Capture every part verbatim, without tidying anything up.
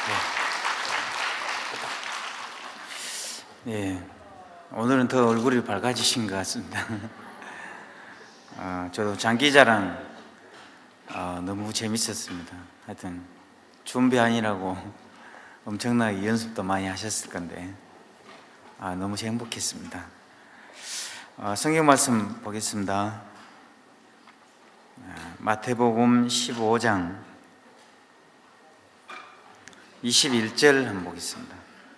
네, 오늘은 더 얼굴이 밝아지신 것 같습니다. 어, 저도 장기자랑 어, 너무 재밌었습니다. 하여튼 준비하느라고 엄청나게 연습도 많이 하셨을 건데 아, 너무 행복했습니다. 어, 성경 말씀 보겠습니다. 마태복음 십오 장 이십일 절 한번 보겠습니다.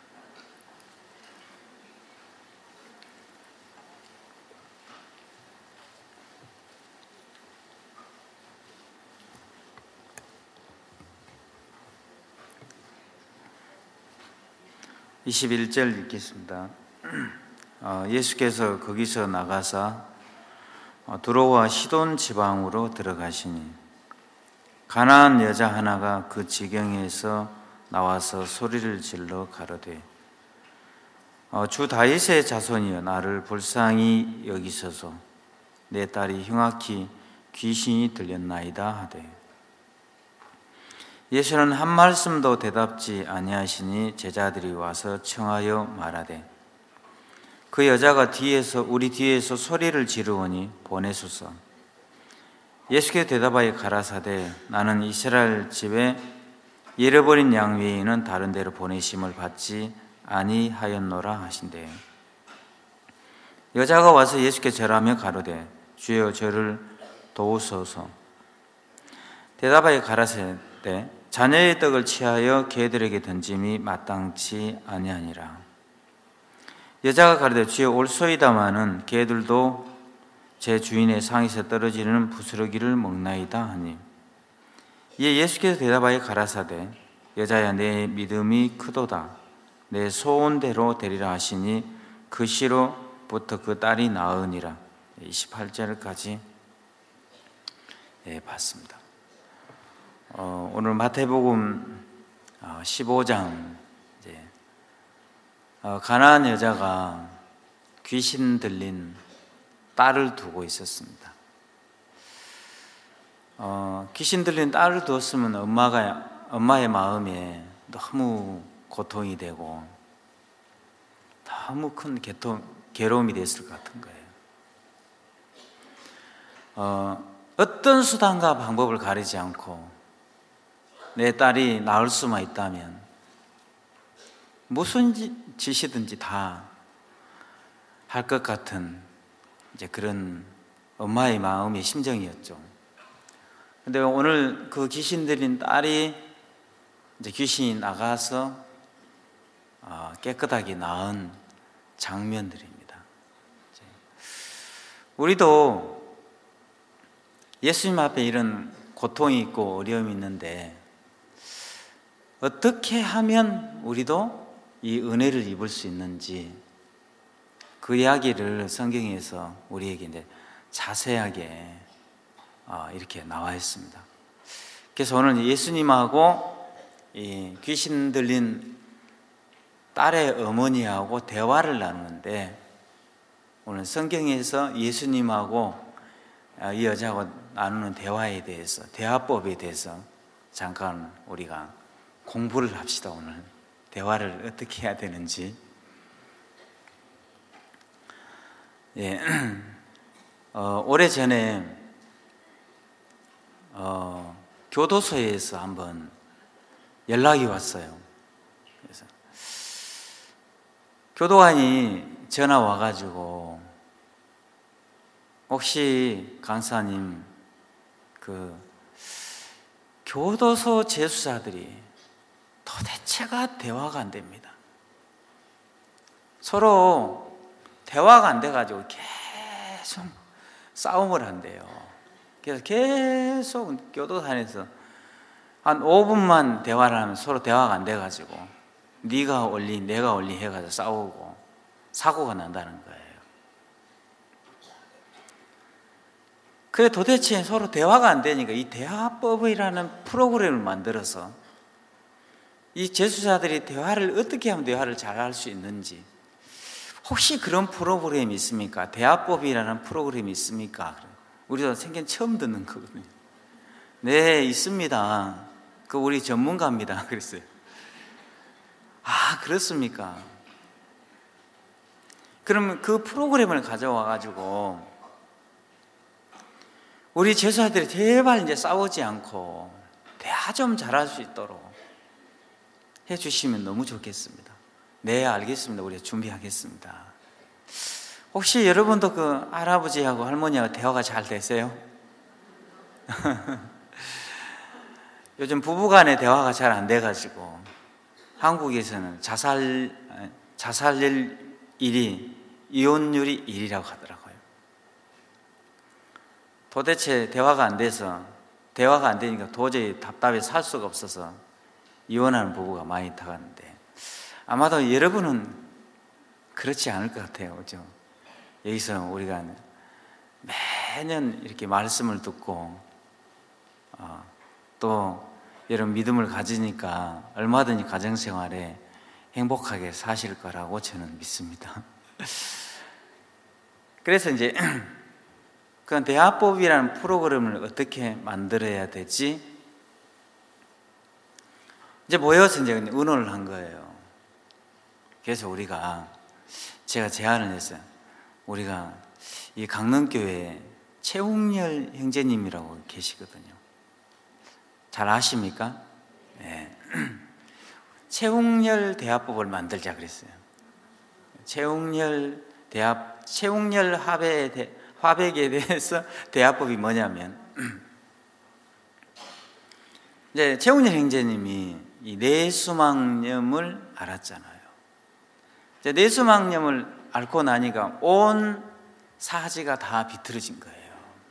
이십일 절 읽겠습니다. 어, 예수께서 거기서 나가사 어, 두로와 시돈 지방으로 들어가시니 가나안 여자 하나가 그 지경에서 나와서 소리를 질러 가로되 어, 주 다윗의 자손이여 나를 불쌍히 여기소서 내 딸이 흉악히 귀신이 들렸나이다 하되 예수는 한 말씀도 대답지 아니하시니 제자들이 와서 청하여 말하되 그 여자가 뒤에서 우리 뒤에서 소리를 지르오니 보내소서. 예수께서 대답하여 가라사대 나는 이스라엘 집에 잃어버린 양 외에는 다른 데로 보내심을 받지 아니하였노라 하신대. 여자가 와서 예수께 절하며 가로되 주여 저를 도우소서. 대답하여 가라사대 자녀의 떡을 취하여 개들에게 던짐이 마땅치 아니하니라. 여자가 가로되 주여 올소이다마는 개들도 제 주인의 상에서 떨어지는 부스러기를 먹나이다 하니 이에 예수께서 대답하여 가라사대 여자야 내 믿음이 크도다 내 소원대로 되리라 하시니 그 시로부터 그 딸이 나으니라. 이십팔 절까지 예, 봤습니다. 어, 오늘 마태복음 십오 장 이제 어, 가나안 여자가 귀신 들린 딸을 두고 있었습니다. 어, 귀신 들린 딸을 두었으면 엄마가 엄마의 마음에 너무 고통이 되고 너무 큰 개통, 괴로움이 됐을 것 같은 거예요. 어, 어떤 수단과 방법을 가리지 않고 내 딸이 나을 수만 있다면 무슨 짓이든지 다 할 것 같은 이제 그런 엄마의 마음의 심정이었죠. 근데 오늘 그 귀신 들린 딸이 이제 귀신이 나가서 깨끗하게 나은 장면들입니다. 우리도 예수님 앞에 이런 고통이 있고 어려움이 있는데 어떻게 하면 우리도 이 은혜를 입을 수 있는지 그 이야기를 성경에서 우리에게 이제 자세하게 이렇게 나와 있습니다. 그래서 오늘 예수님하고 이 귀신 들린 딸의 어머니하고 대화를 나누는데 오늘 성경에서 예수님하고 이 여자하고 나누는 대화에 대해서 대화법에 대해서 잠깐 우리가 공부를 합시다. 오늘 대화를 어떻게 해야 되는지. 예, 어, 오래전에 어, 교도소에서 한번 연락이 왔어요. 그래서 교도관이 전화 와가지고 혹시 강사님 그 교도소 재수자들이 도대체가 대화가 안 됩니다. 서로 대화가 안 돼가지고 계속 싸움을 한대요. 그래서 계속 교도관에서 한 오 분만 대화를 하면 서로 대화가 안 돼가지고 네가 올리 내가 올리 해가지고 싸우고 사고가 난다는 거예요. 그래 도대체 서로 대화가 안 되니까 이 대화법이라는 프로그램을 만들어서 이 재수자들이 대화를 어떻게 하면 대화를 잘 할 수 있는지 혹시 그런 프로그램이 있습니까? 대화법이라는 프로그램이 있습니까? 우리도 생전 처음 듣는 거거든요. 네, 있습니다. 그 우리 전문가입니다. 그랬어요. 아, 그렇습니까? 그러면 그 프로그램을 가져와 가지고 우리 제사들이 제발 이제 싸우지 않고 대화 좀 잘할 수 있도록 해주시면 너무 좋겠습니다. 네, 알겠습니다. 우리 준비하겠습니다. 혹시 여러분도 그 할아버지하고 할머니하고 대화가 잘 되세요? 요즘 부부간의 대화가 잘 안 돼가지고 한국에서는 자살 자살률이 이혼율이 일이라고 하더라고요. 도대체 대화가 안 돼서 대화가 안 되니까 도저히 답답해 살 수가 없어서 이혼하는 부부가 많이 나가는데 아마도 여러분은 그렇지 않을 것 같아요. 그죠? 여기서 우리가 매년 이렇게 말씀을 듣고 어, 또 이런 믿음을 가지니까 얼마든지 가정생활에 행복하게 사실 거라고 저는 믿습니다. 그래서 이제 그 대화법이라는 프로그램을 어떻게 만들어야 되지? 이제 모여서 이제 의논을 한 거예요. 그래서 우리가 제가 제안을 했어요. 우리가 이 강릉교회에 최웅렬 형제님이라고 계시거든요. 잘 아십니까? 네. 최웅렬 대화법을 만들자 그랬어요. 최웅렬 대화, 최웅렬 화백에, 대, 화백에 대해서 대화법이 뭐냐면, 이제 최웅렬 형제님이 이 내수막염을 알았잖아요. 이제 내수막염을 앓고 나니까 온 사지가 다 비틀어진 거예요.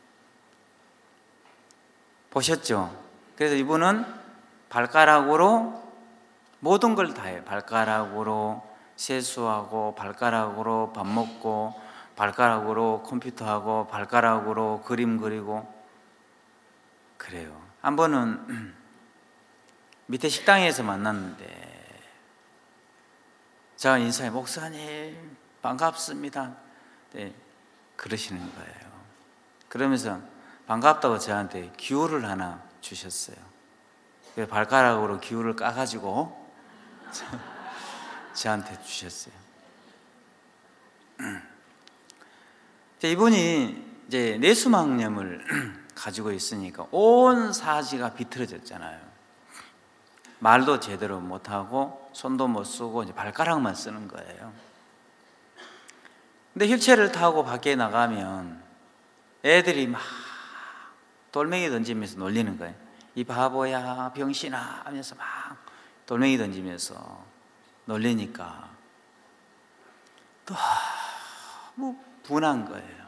보셨죠? 그래서 이분은 발가락으로 모든 걸 다 해요. 발가락으로 세수하고, 발가락으로 밥 먹고, 발가락으로 컴퓨터하고, 발가락으로 그림 그리고 그래요. 한 번은 밑에 식당에서 만났는데 제가 인사해, 목사님 반갑습니다. 네, 그러시는 거예요. 그러면서 반갑다고 저한테 기호를 하나 주셨어요. 그래서 발가락으로 기호를 까가지고 저한테 주셨어요. 이분이 이제 내수막염을 가지고 있으니까 온 사지가 비틀어졌잖아요. 말도 제대로 못하고 손도 못 쓰고 이제 발가락만 쓰는 거예요. 근데 휠체어를 타고 밖에 나가면 애들이 막 돌멩이 던지면서 놀리는 거예요. 이 바보야, 병신아 하면서 막 돌멩이 던지면서 놀리니까 너무 분한 거예요.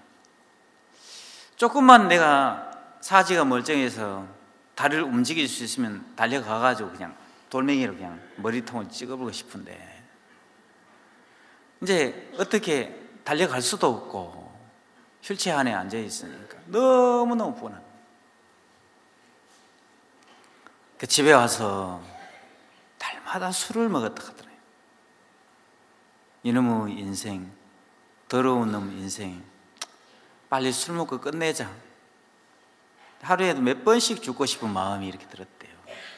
조금만 내가 사지가 멀쩡해서 다리를 움직일 수 있으면 달려가가지고 그냥 돌멩이로 그냥 머리통을 찍어보고 싶은데 이제 어떻게 달려갈 수도 없고 휠체어 안에 앉아 있으니까 너무너무 분한. 그 집에 와서 달마다 술을 먹었다 하더래요. 이놈의 인생, 더러운 놈 인생, 빨리 술 먹고 끝내자. 하루에도 몇 번씩 죽고 싶은 마음이 이렇게 들었대요.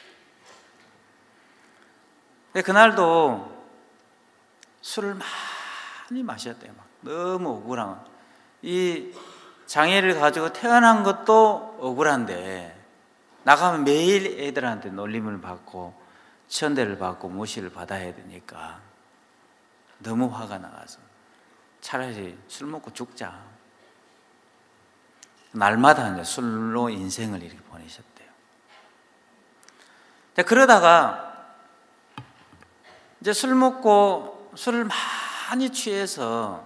근데 그날도 술을 많이 마셨대요. 막 너무 억울한. 이 장애를 가지고 태어난 것도 억울한데 나가면 매일 애들한테 놀림을 받고 천대를 받고 무시를 받아야 되니까 너무 화가 나가서 차라리 술 먹고 죽자. 날마다 이제 술로 인생을 이렇게 보내셨대요. 그러다가 이제 술 먹고 술을 많이 취해서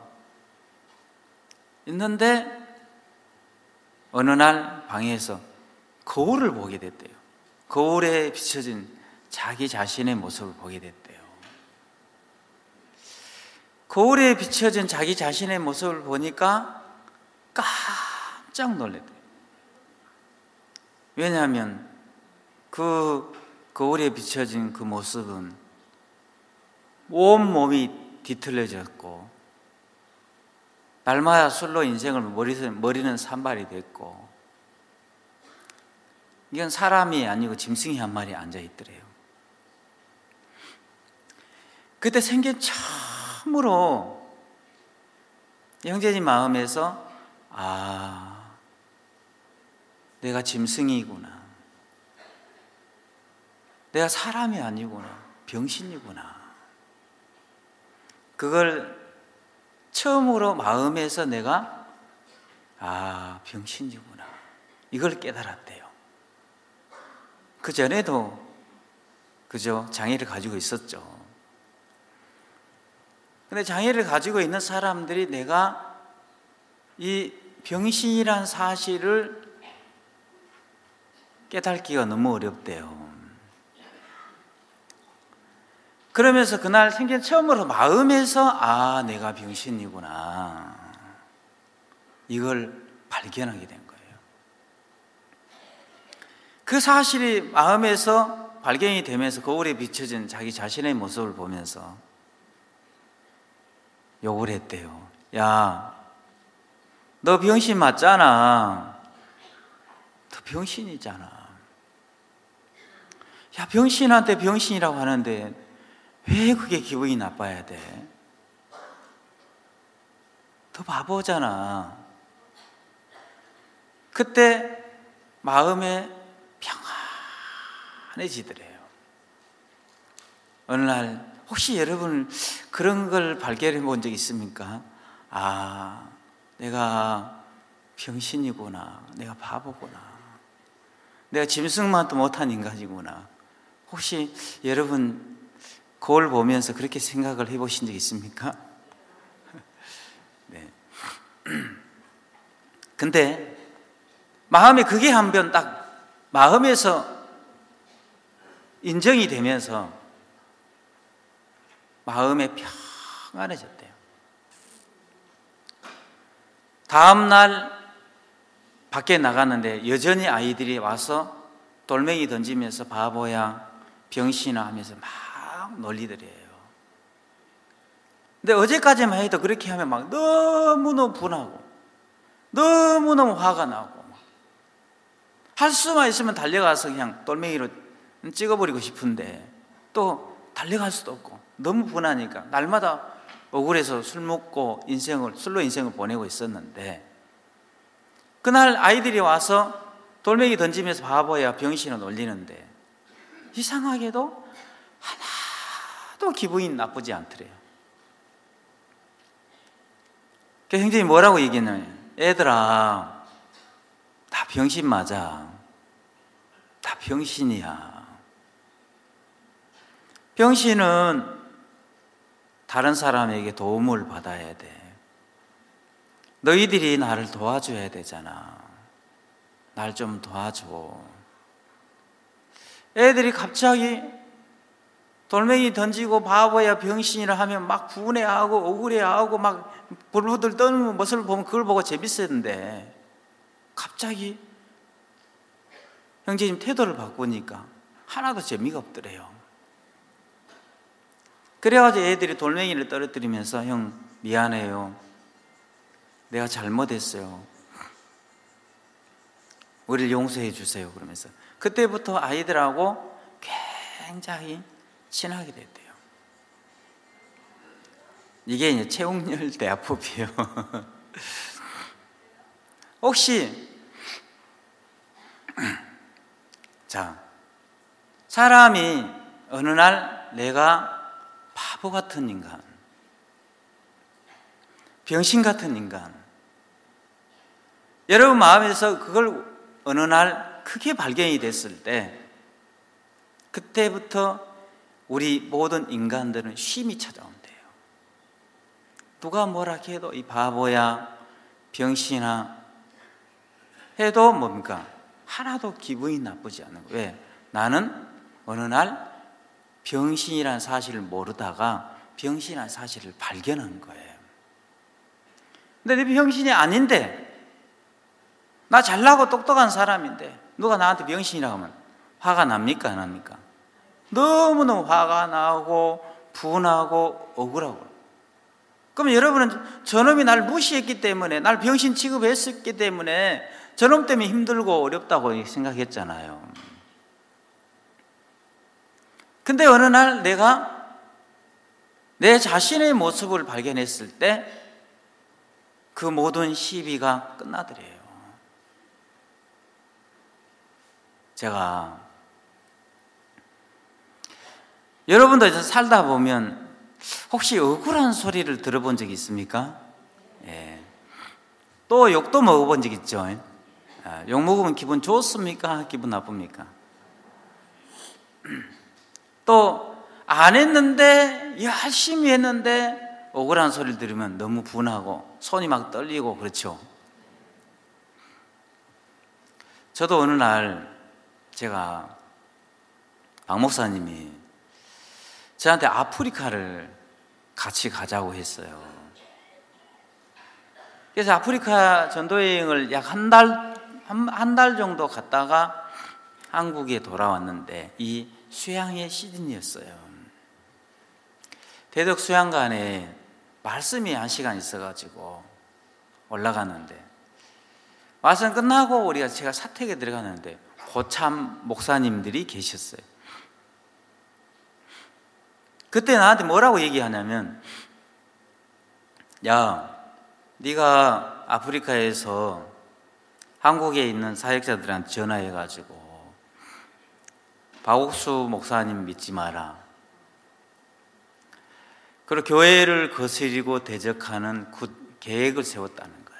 있는데 어느 날 방에서 거울을 보게 됐대요. 거울에 비춰진 자기 자신의 모습을 보게 됐대요. 거울에 비춰진 자기 자신의 모습을 보니까 깜짝 놀랐대요. 왜냐하면 그 거울에 비춰진 그 모습은 온 몸이 뒤틀려졌고 날마다 술로 인생을 머리는 산발이 됐고 이건 사람이 아니고 짐승이 한 마리 앉아 있더래요. 그때 생긴 처음으로 형제님 마음에서 아, 내가 짐승이구나, 내가 사람이 아니구나, 병신이구나, 그걸 처음으로 마음에서 내가 아, 병신이구나, 이걸 깨달았대요. 그 전에도 그저 장애를 가지고 있었죠. 근데 장애를 가지고 있는 사람들이 내가 이 병신이란 사실을 깨닫기가 너무 어렵대요. 그러면서 그날 생긴 처음으로 마음에서 아, 내가 병신이구나, 이걸 발견하게 된 거예요. 그 사실이 마음에서 발견이 되면서 거울에 비춰진 자기 자신의 모습을 보면서 욕을 했대요. 야, 너 병신 맞잖아. 너 병신이잖아. 야, 병신한테 병신이라고 하는데 왜 그게 기분이 나빠야 돼? 너 바보잖아. 그때 마음에 평안해지더래요. 어느 날 혹시 여러분 그런 걸 발견해 본 적 있습니까? 아, 내가 병신이구나, 내가 바보구나, 내가 짐승만도 못한 인간이구나. 혹시 여러분 거울 보면서 그렇게 생각을 해보신 적 있습니까? 네. 근데 마음에 그게 한번 딱 마음에서 인정이 되면서 마음에 평안해졌대요. 다음 날 밖에 나갔는데 여전히 아이들이 와서 돌멩이 던지면서 바보야, 병신아 하면서 막 놀리더래요. 근데 어제까지만 해도 그렇게 하면 막 너무너무 분하고 너무너무 화가 나고 할 수만 있으면 달려가서 그냥 돌멩이로 찍어버리고 싶은데 또 달려갈 수도 없고 너무 분하니까 날마다 억울해서 술 먹고 인생을 술로 인생을 보내고 있었는데, 그날 아이들이 와서 돌멩이 던지면서 바보야, 병신을 놀리는데 이상하게도 하나도 기분이 나쁘지 않더래요. 그 형제님이 뭐라고 얘기했냐면, 애들아, 다 병신 맞아. 다 병신이야. 병신은 다른 사람에게 도움을 받아야 돼. 너희들이 나를 도와줘야 되잖아. 날 좀 도와줘. 애들이 갑자기 돌멩이 던지고 바보야, 병신이라 하면 막 분해하고 억울해하고 막 불부들 떠는 모습을 보면 그걸 보고 재밌었는데, 갑자기 형제님 태도를 바꾸니까 하나도 재미가 없더래요. 그래가지고 애들이 돌멩이를 떨어뜨리면서 형 미안해요, 내가 잘못했어요, 우리를 용서해 주세요 그러면서 그때부터 아이들하고 굉장히 친하게 됐대요. 이게 이제 최웅렬 대화법이에요. 혹시 자, 사람이 어느 날 내가 바보 같은 인간, 병신 같은 인간, 여러분 마음에서 그걸 어느 날 크게 발견이 됐을 때, 그때부터 우리 모든 인간들은 쉼이 찾아온대요. 누가 뭐라 해도 이 바보야, 병신아 해도 뭡니까? 하나도 기분이 나쁘지 않는 거예요. 왜? 나는 어느 날 병신이라는 사실을 모르다가 병신이라는 사실을 발견한 거예요. 근데 내 병신이 아닌데, 나 잘나고 똑똑한 사람인데 누가 나한테 병신이라고 하면 화가 납니까? 안 납니까? 너무너무 화가 나고 분하고 억울하고. 그럼 여러분은 저놈이 날 무시했기 때문에, 날 병신 취급했었기 때문에 저놈 때문에 힘들고 어렵다고 생각했잖아요. 근데 어느 날 내가 내 자신의 모습을 발견했을 때 그 모든 시비가 끝나더래요. 제가 여러분도 이제 살다 보면 혹시 억울한 소리를 들어본 적 있습니까? 예. 또 욕도 먹어본 적 있죠? 아, 욕 먹으면 기분 좋습니까? 기분 나쁩니까? 또 안 했는데 열심히 했는데 억울한 소리를 들으면 너무 분하고 손이 막 떨리고 그렇죠. 저도 어느 날 제가 박 목사님이 저한테 아프리카를 같이 가자고 했어요. 그래서 아프리카 전도여행을 약 한 달, 한, 한 달 정도 갔다가 한국에 돌아왔는데 이 수양의 시즌이었어요. 대덕 수양관에 말씀이 한 시간 있어가지고 올라갔는데 말씀 끝나고 우리가 제가 사택에 들어갔는데 고참 목사님들이 계셨어요. 그때 나한테 뭐라고 얘기하냐면, 야, 네가 아프리카에서 한국에 있는 사역자들한테 전화해가지고 박옥수 목사님 믿지 마라. 그리고 교회를 거스리고 대적하는 굿 계획을 세웠다는 거예요.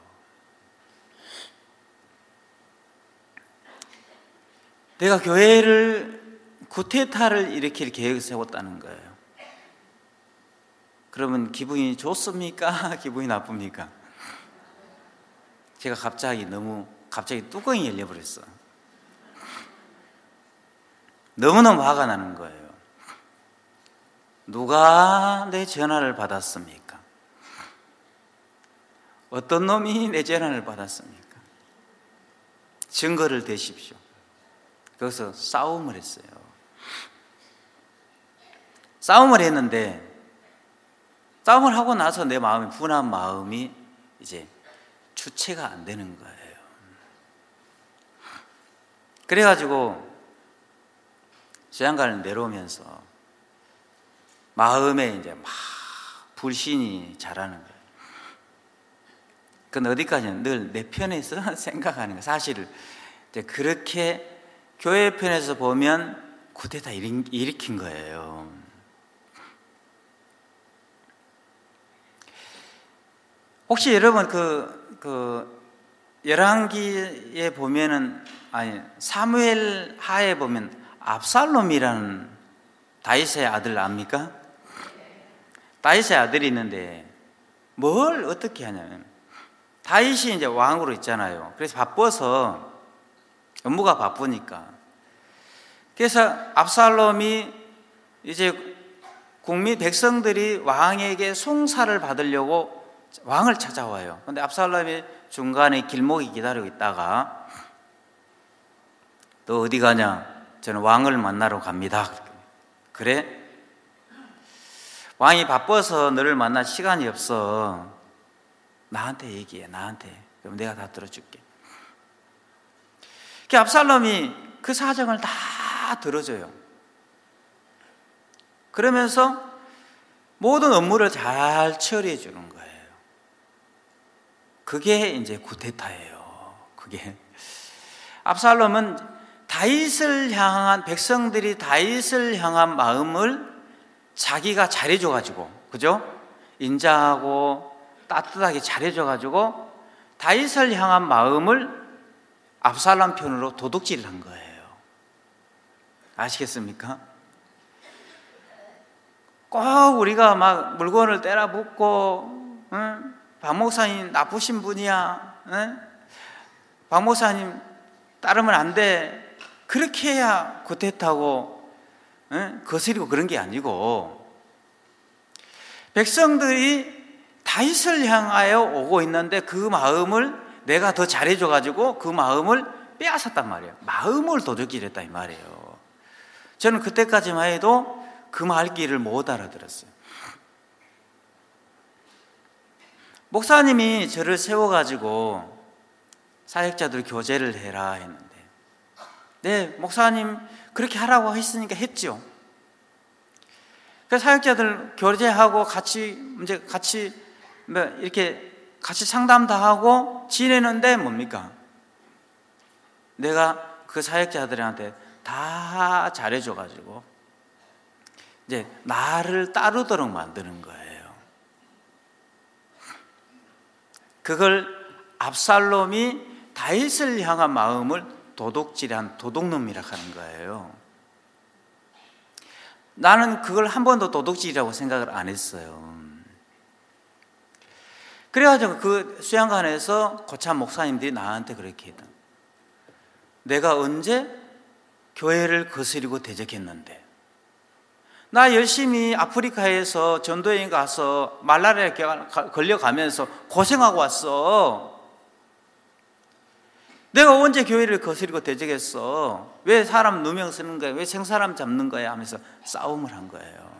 내가 교회를 구테타를 일으킬 계획을 세웠다는 거예요. 그러면 기분이 좋습니까? 기분이 나쁩니까? 제가 갑자기 너무 갑자기 뚜껑이 열려버렸어. 너무너무 화가 나는 거예요. 누가 내 전화를 받았습니까? 어떤 놈이 내 전화를 받았습니까? 증거를 대십시오. 거기서 싸움을 했어요. 싸움을 했는데 싸움을 하고 나서 내 마음이 분한 마음이 이제 주체가 안 되는 거예요. 그래가지고 수양관을 내려오면서 마음에 이제 막 불신이 자라는 거예요. 그건 어디까지는 늘 내 편에서 생각하는 거예요. 사실 이제 그렇게 교회 편에서 보면 쿠데타 일으킨 거예요. 혹시 여러분 그, 그 열왕기에 보면은 아니 사무엘 하에 보면 압살롬이라는 다윗의 아들 압니까? 다윗의 아들이 있는데 뭘 어떻게 하냐면 다윗이 이제 왕으로 있잖아요. 그래서 바빠서 업무가 바쁘니까 그래서 압살롬이 이제 국민 백성들이 왕에게 숭사를 받으려고 왕을 찾아와요. 그런데 압살롬이 중간에 길목에 기다리고 있다가 너 어디 가냐? 저는 왕을 만나러 갑니다. 그래? 왕이 바빠서 너를 만날 시간이 없어. 나한테 얘기해, 나한테. 그럼 내가 다 들어줄게. 그 압살롬이 그 사정을 다 들어줘요. 그러면서 모든 업무를 잘 처리해 주는 거예요. 그게 이제 구테타예요. 그게 압살롬은 다윗을 향한 백성들이 다윗을 향한 마음을 자기가 잘해줘가지고, 그죠? 인자하고 따뜻하게 잘해줘가지고 다윗을 향한 마음을 압살롬 편으로 도둑질을 한 거예요. 아시겠습니까? 꼭 우리가 막 물건을 때려 붓고, 응? 박 목사님 나쁘신 분이야, 응? 박 목사님 따르면 안 돼. 그렇게 해야 구태타고 응? 거스리고 그런 게 아니고 백성들이 다윗을 향하여 오고 있는데 그 마음을 내가 더 잘해줘가지고 그 마음을 빼앗았단 말이에요. 마음을 도둑질했다 이 말이에요. 저는 그때까지만 해도 그 말귀를 못 알아들었어요. 목사님이 저를 세워가지고 사역자들 교제를 해라 했는데 네, 목사님 그렇게 하라고 했으니까 했죠. 그 사역자들 교제하고 같이 이제 같이 뭐 이렇게 같이 상담 다 하고 지내는데 뭡니까? 내가 그 사역자들한테 다 잘해줘가지고 이제 나를 따르도록 만드는 거예요. 그걸 압살롬이 다윗을 향한 마음을 도둑질한 도둑놈이라 하는 거예요. 나는 그걸 한 번도 도둑질이라고 생각을 안 했어요. 그래가지고 그 수양관에서 고참 목사님들이 나한테 그렇게 했다. 내가 언제 교회를 거스리고 대적했는데, 나 열심히 아프리카에서 전도여행 가서 말라리아에 걸려가면서 고생하고 왔어. 내가 언제 교회를 거스리고 대적했어? 왜 사람 누명 쓰는 거야? 왜 생사람 잡는 거야? 하면서 싸움을 한 거예요.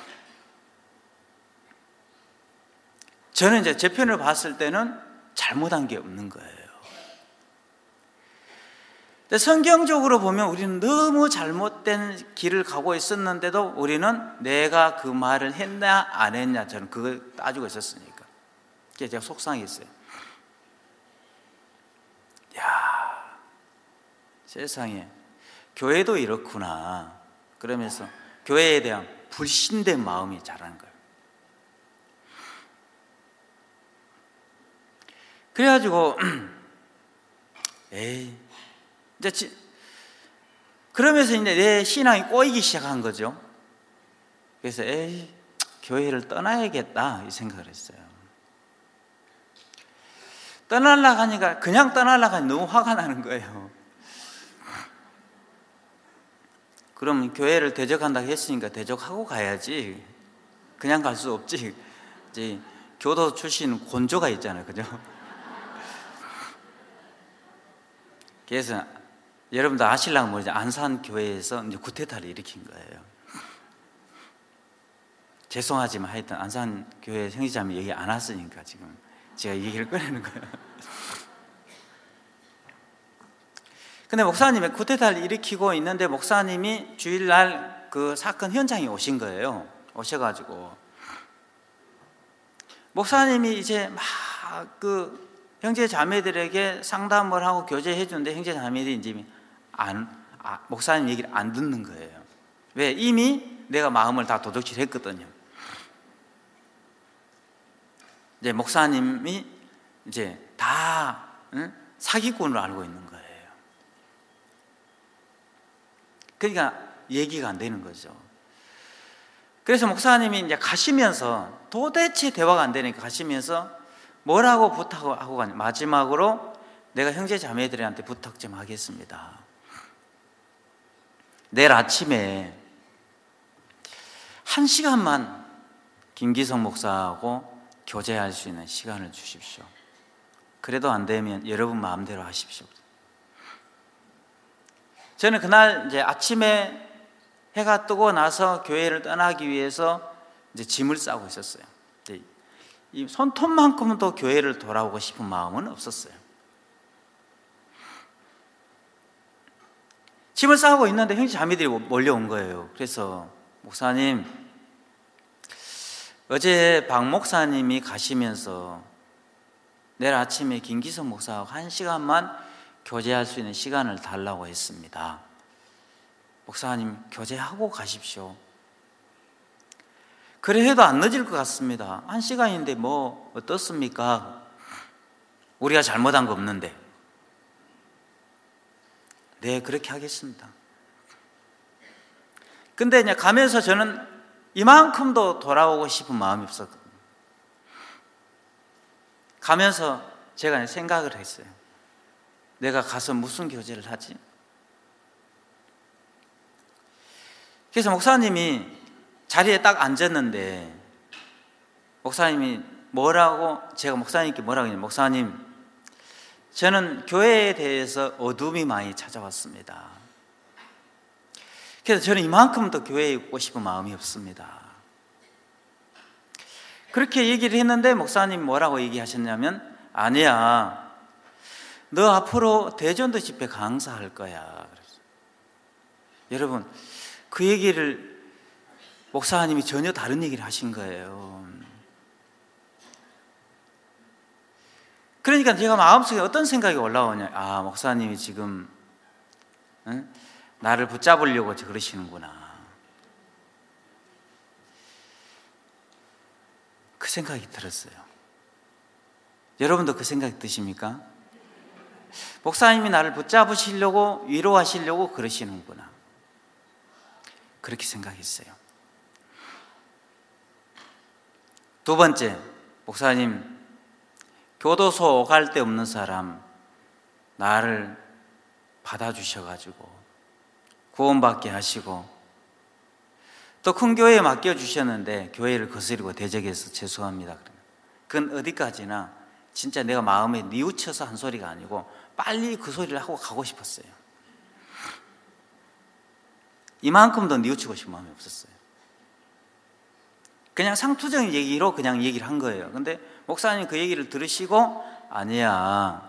저는 이제 제 편을 봤을 때는 잘못한 게 없는 거예요. 근데 성경적으로 보면 우리는 너무 잘못된 길을 가고 있었는데도 우리는 내가 그 말을 했냐 안 했냐, 저는 그걸 따지고 있었으니까. 그게 제가 속상했어요. 야, 세상에 교회도 이렇구나. 그러면서 교회에 대한 불신된 마음이 자라는 거예요. 그래가지고 에이 이제 지, 그러면서 이제 내 신앙이 꼬이기 시작한 거죠. 그래서 에이 교회를 떠나야겠다 이 생각을 했어요. 떠나려고 하니까 그냥 떠나려고 하니 너무 화가 나는 거예요. 그럼 교회를 대적한다고 했으니까 대적하고 가야지. 그냥 갈 수 없지. 이제 교도 출신 권조가 있잖아요, 그죠? 그래서 여러분도 아실랑가 모르죠. 안산 교회에서 이제 구태타를 일으킨 거예요. 죄송하지만 하여튼 안산 교회 형제자매 얘기 안 왔으니까 지금 제가 얘기를 꺼내는 거예요. 근데 목사님이 구태타를 일으키고 있는데 목사님이 주일날 그 사건 현장에 오신 거예요. 오셔가지고 목사님이 이제 막 그 형제 자매들에게 상담을 하고 교제해 주는데 형제 자매들이 이제 안, 아, 목사님 얘기를 안 듣는 거예요. 왜? 이미 내가 마음을 다 도둑질했거든요. 이제 목사님이 이제 다 응? 사기꾼으로 알고 있는 거예요. 그러니까 얘기가 안 되는 거죠. 그래서 목사님이 이제 가시면서 도대체 대화가 안 되니까 가시면서 뭐라고 부탁하고 가냐. 마지막으로 내가 형제 자매들한테 부탁 좀 하겠습니다. 내일 아침에 한 시간만 김기성 목사하고 교제할 수 있는 시간을 주십시오. 그래도 안 되면 여러분 마음대로 하십시오. 저는 그날 이제 아침에 해가 뜨고 나서 교회를 떠나기 위해서 이제 짐을 싸고 있었어요. 이 손톱만큼은 또 교회를 돌아오고 싶은 마음은 없었어요. 짐을 싸고 있는데 형제 자매들이 몰려온 거예요. 그래서 목사님, 어제 박 목사님이 가시면서 내일 아침에 김기성 목사하고 한 시간만 교제할 수 있는 시간을 달라고 했습니다. 목사님 교제하고 가십시오. 그래 해도 안 늦을 것 같습니다. 한 시간인데 뭐 어떻습니까? 우리가 잘못한 거 없는데. 네, 그렇게 하겠습니다. 근데 이제 가면서 저는 이만큼도 돌아오고 싶은 마음이 없었거든요. 가면서 제가 생각을 했어요. 내가 가서 무슨 교제를 하지? 그래서 목사님이 자리에 딱 앉았는데 목사님이 뭐라고, 제가 목사님께 뭐라고 했냐면, 목사님, 저는 교회에 대해서 어둠이 많이 찾아왔습니다. 그래서 저는 이만큼 더 교회에 있고 싶은 마음이 없습니다. 그렇게 얘기를 했는데 목사님 뭐라고 얘기하셨냐면, 아니야, 너 앞으로 대전도 집회 강사할 거야. 여러분, 그 얘기를 목사님이 전혀 다른 얘기를 하신 거예요. 그러니까 제가 마음속에 어떤 생각이 올라오냐, 아, 목사님이 지금 응? 나를 붙잡으려고 그러시는구나. 그 생각이 들었어요. 여러분도 그 생각이 드십니까? 목사님이 나를 붙잡으시려고, 위로하시려고 그러시는구나. 그렇게 생각했어요. 두 번째, 목사님, 교도소 갈 데 없는 사람 나를 받아주셔가지고 구원받게 하시고, 또 큰 교회에 맡겨주셨는데 교회를 거스리고 대적해서 죄송합니다. 그건 어디까지나 진짜 내가 마음에 뉘우쳐서 한 소리가 아니고 빨리 그 소리를 하고 가고 싶었어요. 이만큼도 뉘우치고 싶은 마음이 없었어요. 그냥 상투적인 얘기로 그냥 얘기를 한 거예요. 근데 목사님 그 얘기를 들으시고, 아니야,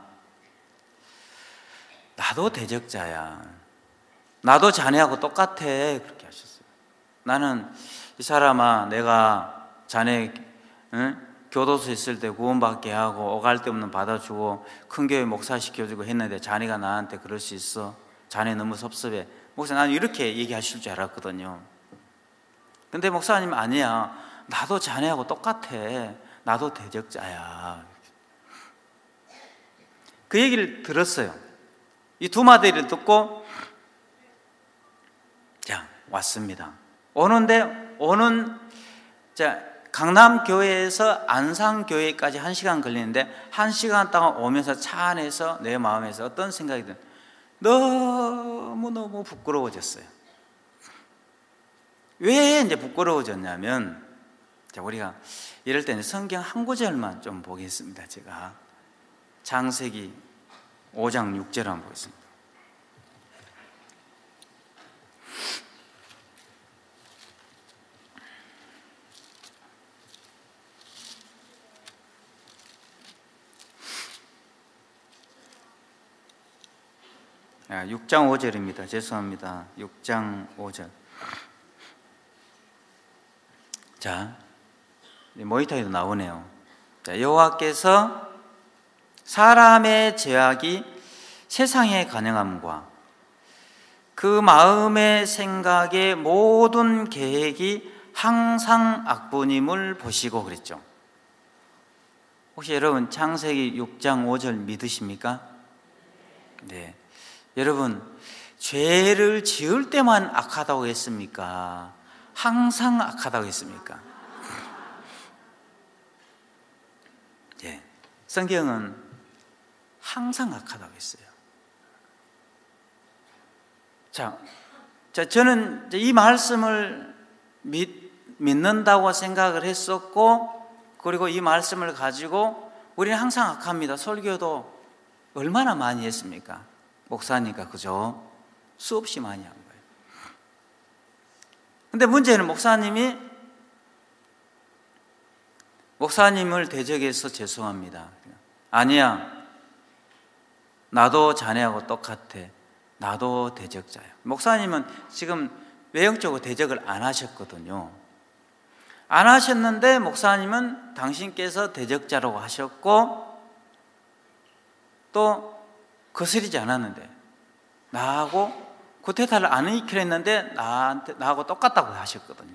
나도 대적자야, 나도 자네하고 똑같아, 그렇게 하셨어요. 나는 이 사람아, 내가 자네 응? 교도소에 있을 때 구원받게 하고 오갈 데 없는 받아주고 큰 교회 목사시켜주고 했는데 자네가 나한테 그럴 수 있어? 자네 너무 섭섭해. 목사, 나는 이렇게 얘기하실 줄 알았거든요. 근데 목사님, 아니야, 나도 자네하고 똑같아, 나도 대적자야. 그 얘기를 들었어요. 이 두 마디를 듣고 자, 왔습니다. 오는데 오는 자 강남교회에서 안산교회까지 한 시간 걸리는데 한 시간 동안 오면서 차 안에서 내 마음에서 어떤 생각이 든 너무너무 부끄러워졌어요. 왜 이제 부끄러워졌냐면, 자, 우리가 이럴 때는 성경 한 구절만 좀 보겠습니다. 제가 창세기 오 장 육 절 한번 보겠습니다. 육 장 오 절입니다. 죄송합니다. 육 장 오 절. 자, 모니터에도 나오네요. 자, 여호와께서 사람의 죄악이 세상에 가능함과 그 마음의 생각의 모든 계획이 항상 악분임을 보시고 그랬죠. 혹시 여러분 창세기 육 장 오 절 믿으십니까? 네. 여러분, 죄를 지을 때만 악하다고 했습니까? 항상 악하다고 했습니까? 예. 성경은 항상 악하다고 했어요. 자, 자 저는 이 말씀을 믿, 믿는다고 생각을 했었고, 그리고 이 말씀을 가지고 우리는 항상 악합니다. 설교도 얼마나 많이 했습니까? 목사니까, 그죠? 수없이 많이 한 거예요. 근데 문제는 목사님이 목사님을 대적해서 죄송합니다. 아니야, 나도 자네하고 똑같아, 나도 대적자야. 목사님은 지금 외형적으로 대적을 안 하셨거든요. 안 하셨는데 목사님은 당신께서 대적자라고 하셨고, 또 거스리지 않았는데, 나하고 구테타를 안 익히려 했는데 나한테, 나하고 똑같다고 하셨거든요.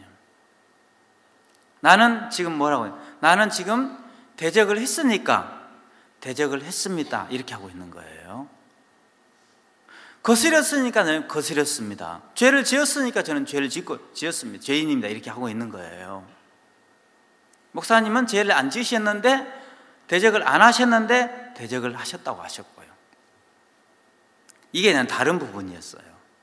나는 지금 뭐라고 해요? 나는 지금 대적을 했으니까 대적을 했습니다, 이렇게 하고 있는 거예요. 거스렸으니까 저는 거스렸습니다. 죄를 지었으니까 저는 죄를 짓고 지었습니다. 죄인입니다, 이렇게 하고 있는 거예요. 목사님은 죄를 안 지으셨는데, 대적을 안 하셨는데 대적을 하셨다고 하셨고요. 이게 그냥 다른 부분이었어요.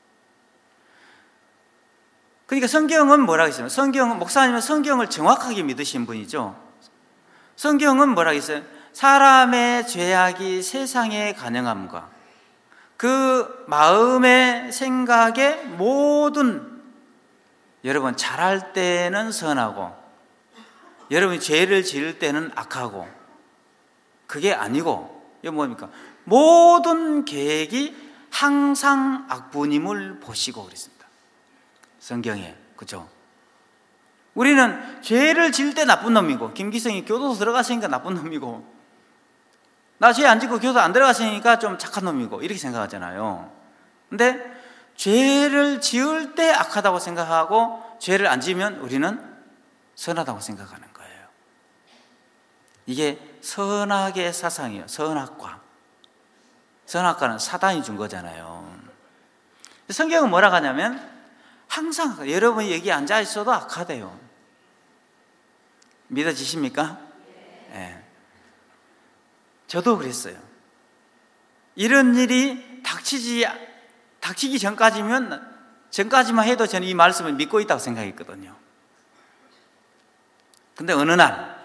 그러니까 성경은 뭐라고 했어요? 성경은, 목사님은 성경을 정확하게 믿으신 분이죠. 성경은 뭐라고 했어요? 사람의 죄악이 세상에 가능함과 그 마음의 생각의 모든, 여러분 잘할 때는 선하고 여러분이 죄를 지을 때는 악하고, 그게 아니고 이거 뭡니까? 모든 계획이 항상 악분임을 보시고 그랬습니다. 성경에, 그죠? 우리는 죄를 지을 때 나쁜 놈이고, 김기성이 교도소 들어갔으니까 나쁜 놈이고, 나 죄 안 짓고 교도소 안 들어갔으니까 좀 착한 놈이고, 이렇게 생각하잖아요. 근데 죄를 지을 때 악하다고 생각하고 죄를 안 지으면 우리는 선하다고 생각하는 거예요. 이게 선악의 사상이에요. 선악과. 선악과는 사단이 준 거잖아요. 성경은 뭐라고 하냐면 항상 여러분이 여기 앉아 있어도 악하대요. 믿어지십니까? 네. 저도 그랬어요. 이런 일이 닥치지, 닥치기 전까지면, 전까지만 해도 저는 이 말씀을 믿고 있다고 생각했거든요. 근데 어느 날,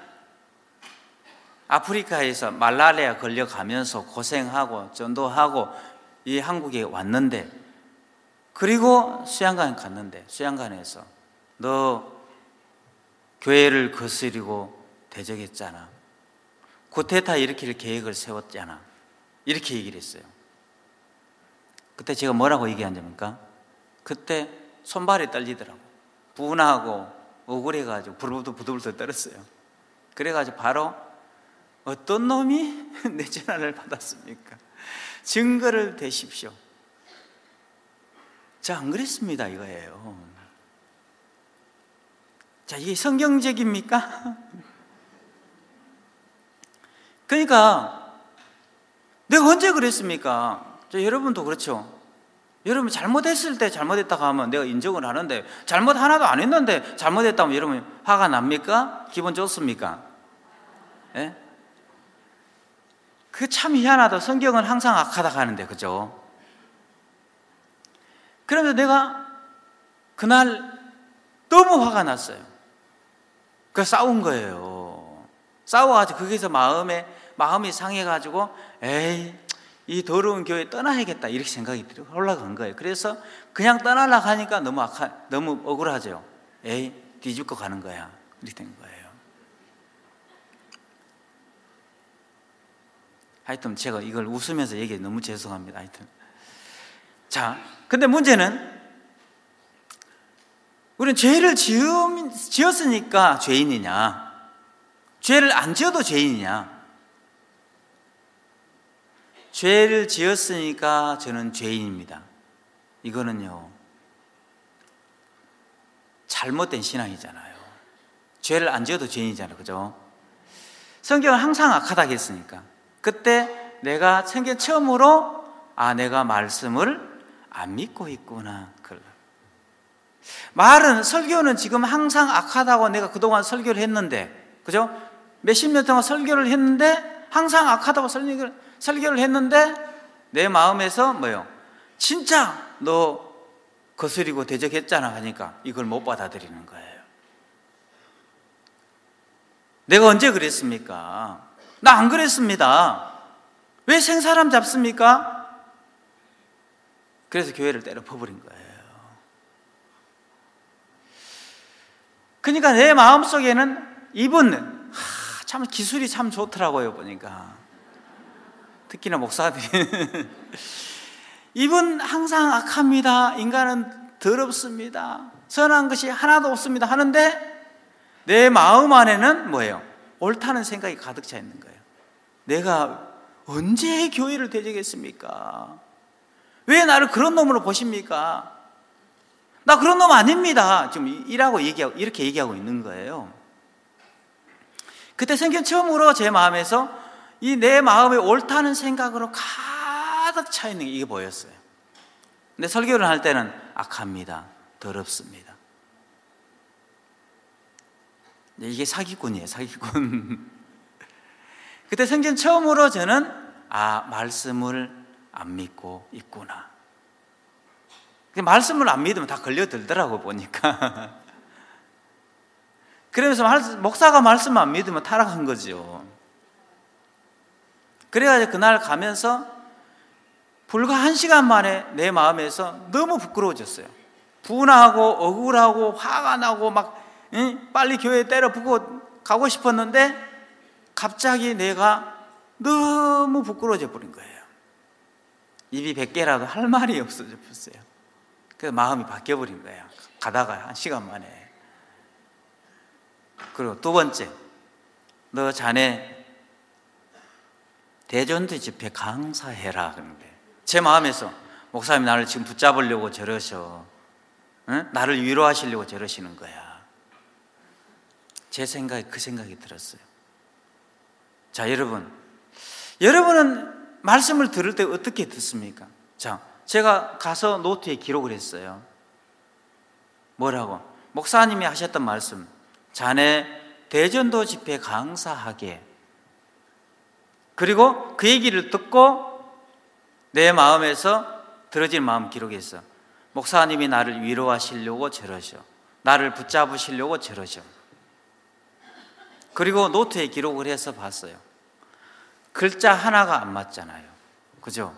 아프리카에서 말라리아 걸려가면서 고생하고 전도하고 이 한국에 왔는데, 그리고 수양관에 갔는데, 수양관에서 너 교회를 거스리고 대적했잖아. 쿠데타 일으킬 계획을 세웠잖아. 이렇게 얘기를 했어요. 그때 제가 뭐라고 얘기한답니까? 그때 손발이 떨리더라고. 분하고 억울해가지고 부들부들 떨었어요. 그래가지고 바로 어떤 놈이 내 전화를 받았습니까? 증거를 대십시오. 자, 안 그랬습니다 이거예요. 자, 이게 성경적입니까? 그러니까 내가 언제 그랬습니까? 저 여러분도 그렇죠. 여러분 잘못했을 때 잘못했다고 하면 내가 인정을 하는데, 잘못 하나도 안 했는데 잘못했다면 여러분 화가 납니까? 기분 좋습니까? 예? 그 참 희한하다. 성경은 항상 악하다 하는데, 그죠? 그러면서 내가 그날 너무 화가 났어요. 그래서 싸운 거예요. 싸워가지고 거기서 마음에 마음이 상해가지고 에이, 이 더러운 교회 떠나야겠다 이렇게 생각이 올라간 거예요. 그래서 그냥 떠나려고 하니까 너무 악하, 너무 억울하죠. 에이, 뒤집고 가는 거야. 이렇게 된 거예요. 하여튼 제가 이걸 웃으면서 얘기해 너무 죄송합니다. 하여튼 자, 근데 문제는 우리는 죄를 지음, 지었으니까 죄인이냐, 죄를 안 지어도 죄인이냐? 죄를 지었으니까 저는 죄인입니다. 이거는요, 잘못된 신앙이잖아요. 죄를 안 지어도 죄인이잖아요. 그죠? 성경은 항상 악하다 했으니까. 그때 내가 성경 처음으로 아, 내가 말씀을 안 믿고 있구나. 말은, 설교는 지금 항상 악하다고 내가 그동안 설교를 했는데, 그죠? 몇십 년 동안 설교를 했는데 항상 악하다고 설교를, 설교를 했는데 내 마음에서 뭐요? 진짜 너 거스리고 대적했잖아 하니까 이걸 못 받아들이는 거예요. 내가 언제 그랬습니까? 나 안 그랬습니다. 왜 생사람 잡습니까? 그래서 교회를 때려 퍼버린 거예요. 그러니까 내 마음속에는 이분 하, 참 기술이 참 좋더라고요. 보니까 특히나 목사들이 이분 항상 악합니다. 인간은 더럽습니다. 선한 것이 하나도 없습니다 하는데 내 마음 안에는 뭐예요? 옳다는 생각이 가득 차 있는 거예요. 내가 언제 교회를 대적했습니까? 왜 나를 그런 놈으로 보십니까? 나 그런 놈 아닙니다. 지금 이라고 얘기하고, 이렇게 얘기하고 있는 거예요. 그때 성경 처음으로 제 마음에서 이 내 마음에 옳다는 생각으로 가득 차 있는 게 이게 보였어요. 근데 설교를 할 때는 악합니다. 더럽습니다. 이게 사기꾼이에요. 사기꾼. 그때 성경 처음으로 저는 아, 말씀을 안 믿고 있구나. 말씀을 안 믿으면 다 걸려들더라고 보니까. 그러면서 목사가 말씀을 안 믿으면 타락한 거죠. 그래가지고 그날 가면서 불과 한 시간 만에 내 마음에서 너무 부끄러워졌어요. 분하고 억울하고 화가 나고 막 응? 빨리 교회에 때려 부고 가고 싶었는데 갑자기 내가 너무 부끄러워져 버린 거예요. 입이 백 개라도 할 말이 없어져 버렸어요. 그래서 마음이 바뀌어버린 거예요. 가다가 한 시간 만에. 그리고 두 번째, 너 자네 대전도 집회 강사해라. 그런데 제 마음에서 목사님 나를 지금 붙잡으려고 저러셔. 응? 나를 위로하시려고 저러시는 거야. 제 생각에 그 생각이 들었어요. 자, 여러분, 여러분은 말씀을 들을 때 어떻게 듣습니까? 자, 제가 가서 노트에 기록을 했어요. 뭐라고? 목사님이 하셨던 말씀, 자네 대전도 집회 강사하게. 그리고 그 얘기를 듣고 내 마음에서 들어진 마음 기록했어. 목사님이 나를 위로하시려고 저러셔. 나를 붙잡으시려고 저러셔. 그리고 노트에 기록을 해서 봤어요. 글자 하나가 안 맞잖아요. 그죠?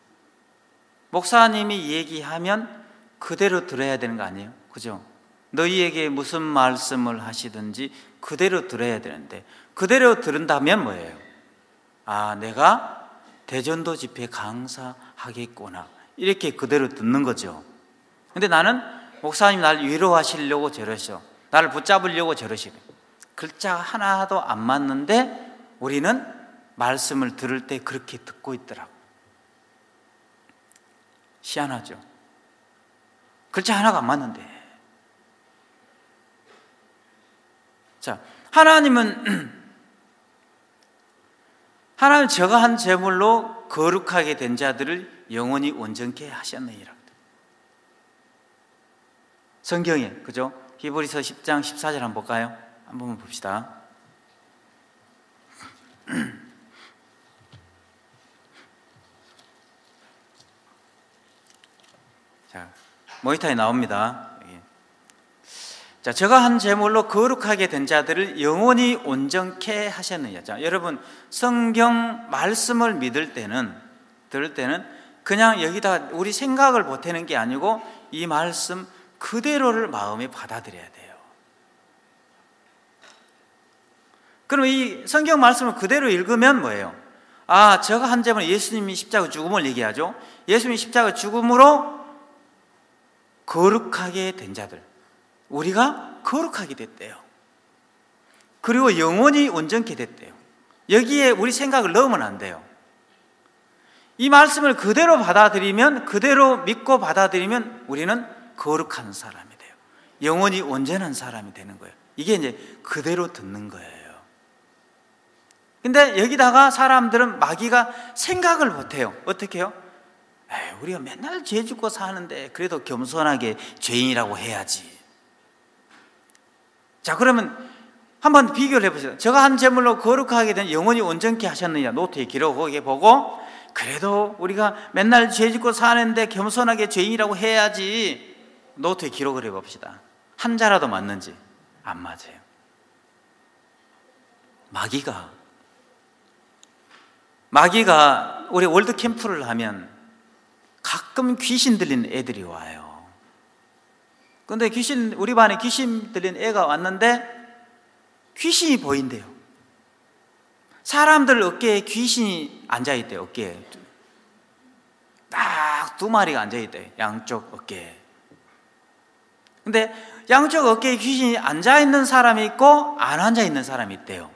목사님이 얘기하면 그대로 들어야 되는 거 아니에요? 그죠? 너희에게 무슨 말씀을 하시든지 그대로 들어야 되는데, 그대로 들은다면 뭐예요? 아, 내가 대전도 집회 강사하겠구나, 이렇게 그대로 듣는 거죠. 근데 나는 목사님 나를 위로하시려고 저러셔, 나를 붙잡으려고 저러시고, 글자 하나도 안 맞는데 우리는 말씀을 들을 때 그렇게 듣고 있더라고. 희한하죠? 글자 하나가 안 맞는데. 자, 하나님은 하나님 저가 한 제물로 거룩하게 된 자들을 영원히 온전케 하셨느니라. 성경에, 그죠? 히브리서 십 장 십사 절 한번 볼까요? 한번 봅시다. 자, 모니터에 나옵니다. 자, 저가 한 제물로 거룩하게 된 자들을 영원히 온전케 하셨느냐. 자, 여러분, 성경 말씀을 믿을 때는, 들을 때는 그냥 여기다 우리 생각을 보태는 게 아니고 이 말씀 그대로를 마음에 받아들여야 돼요. 그럼 이 성경 말씀을 그대로 읽으면 뭐예요? 아, 저가 한 제물은 예수님이 십자가 죽음을 얘기하죠. 예수님이 십자가 죽음으로 거룩하게 된 자들, 우리가 거룩하게 됐대요. 그리고 영원히 온전케 됐대요. 여기에 우리 생각을 넣으면 안 돼요. 이 말씀을 그대로 받아들이면, 그대로 믿고 받아들이면 우리는 거룩한 사람이 돼요. 영원히 온전한 사람이 되는 거예요. 이게 이제 그대로 듣는 거예요. 근데 여기다가 사람들은 마귀가 생각을 못해요. 어떻게 해요? 에이, 우리가 맨날 죄 짓고 사는데 그래도 겸손하게 죄인이라고 해야지. 자, 그러면 한번 비교를 해보세요. 저가 한 제물로 거룩하게 된 영원히 온전케 하셨느냐. 노트에 기록 거기에 보고, 그래도 우리가 맨날 죄 짓고 사는데 겸손하게 죄인이라고 해야지. 노트에 기록을 해봅시다. 한 자라도 맞는지. 안 맞아요. 마귀가 마귀가 우리 월드 캠프를 하면 가끔 귀신 들린 애들이 와요. 근데 귀신, 우리 반에 귀신 들린 애가 왔는데 귀신이 보인대요. 사람들 어깨에 귀신이 앉아있대요. 어깨에 딱 두 마리가 앉아있대요. 양쪽 어깨에. 근데 양쪽 어깨에 귀신이 앉아있는 사람이 있고 안 앉아있는 사람이 있대요.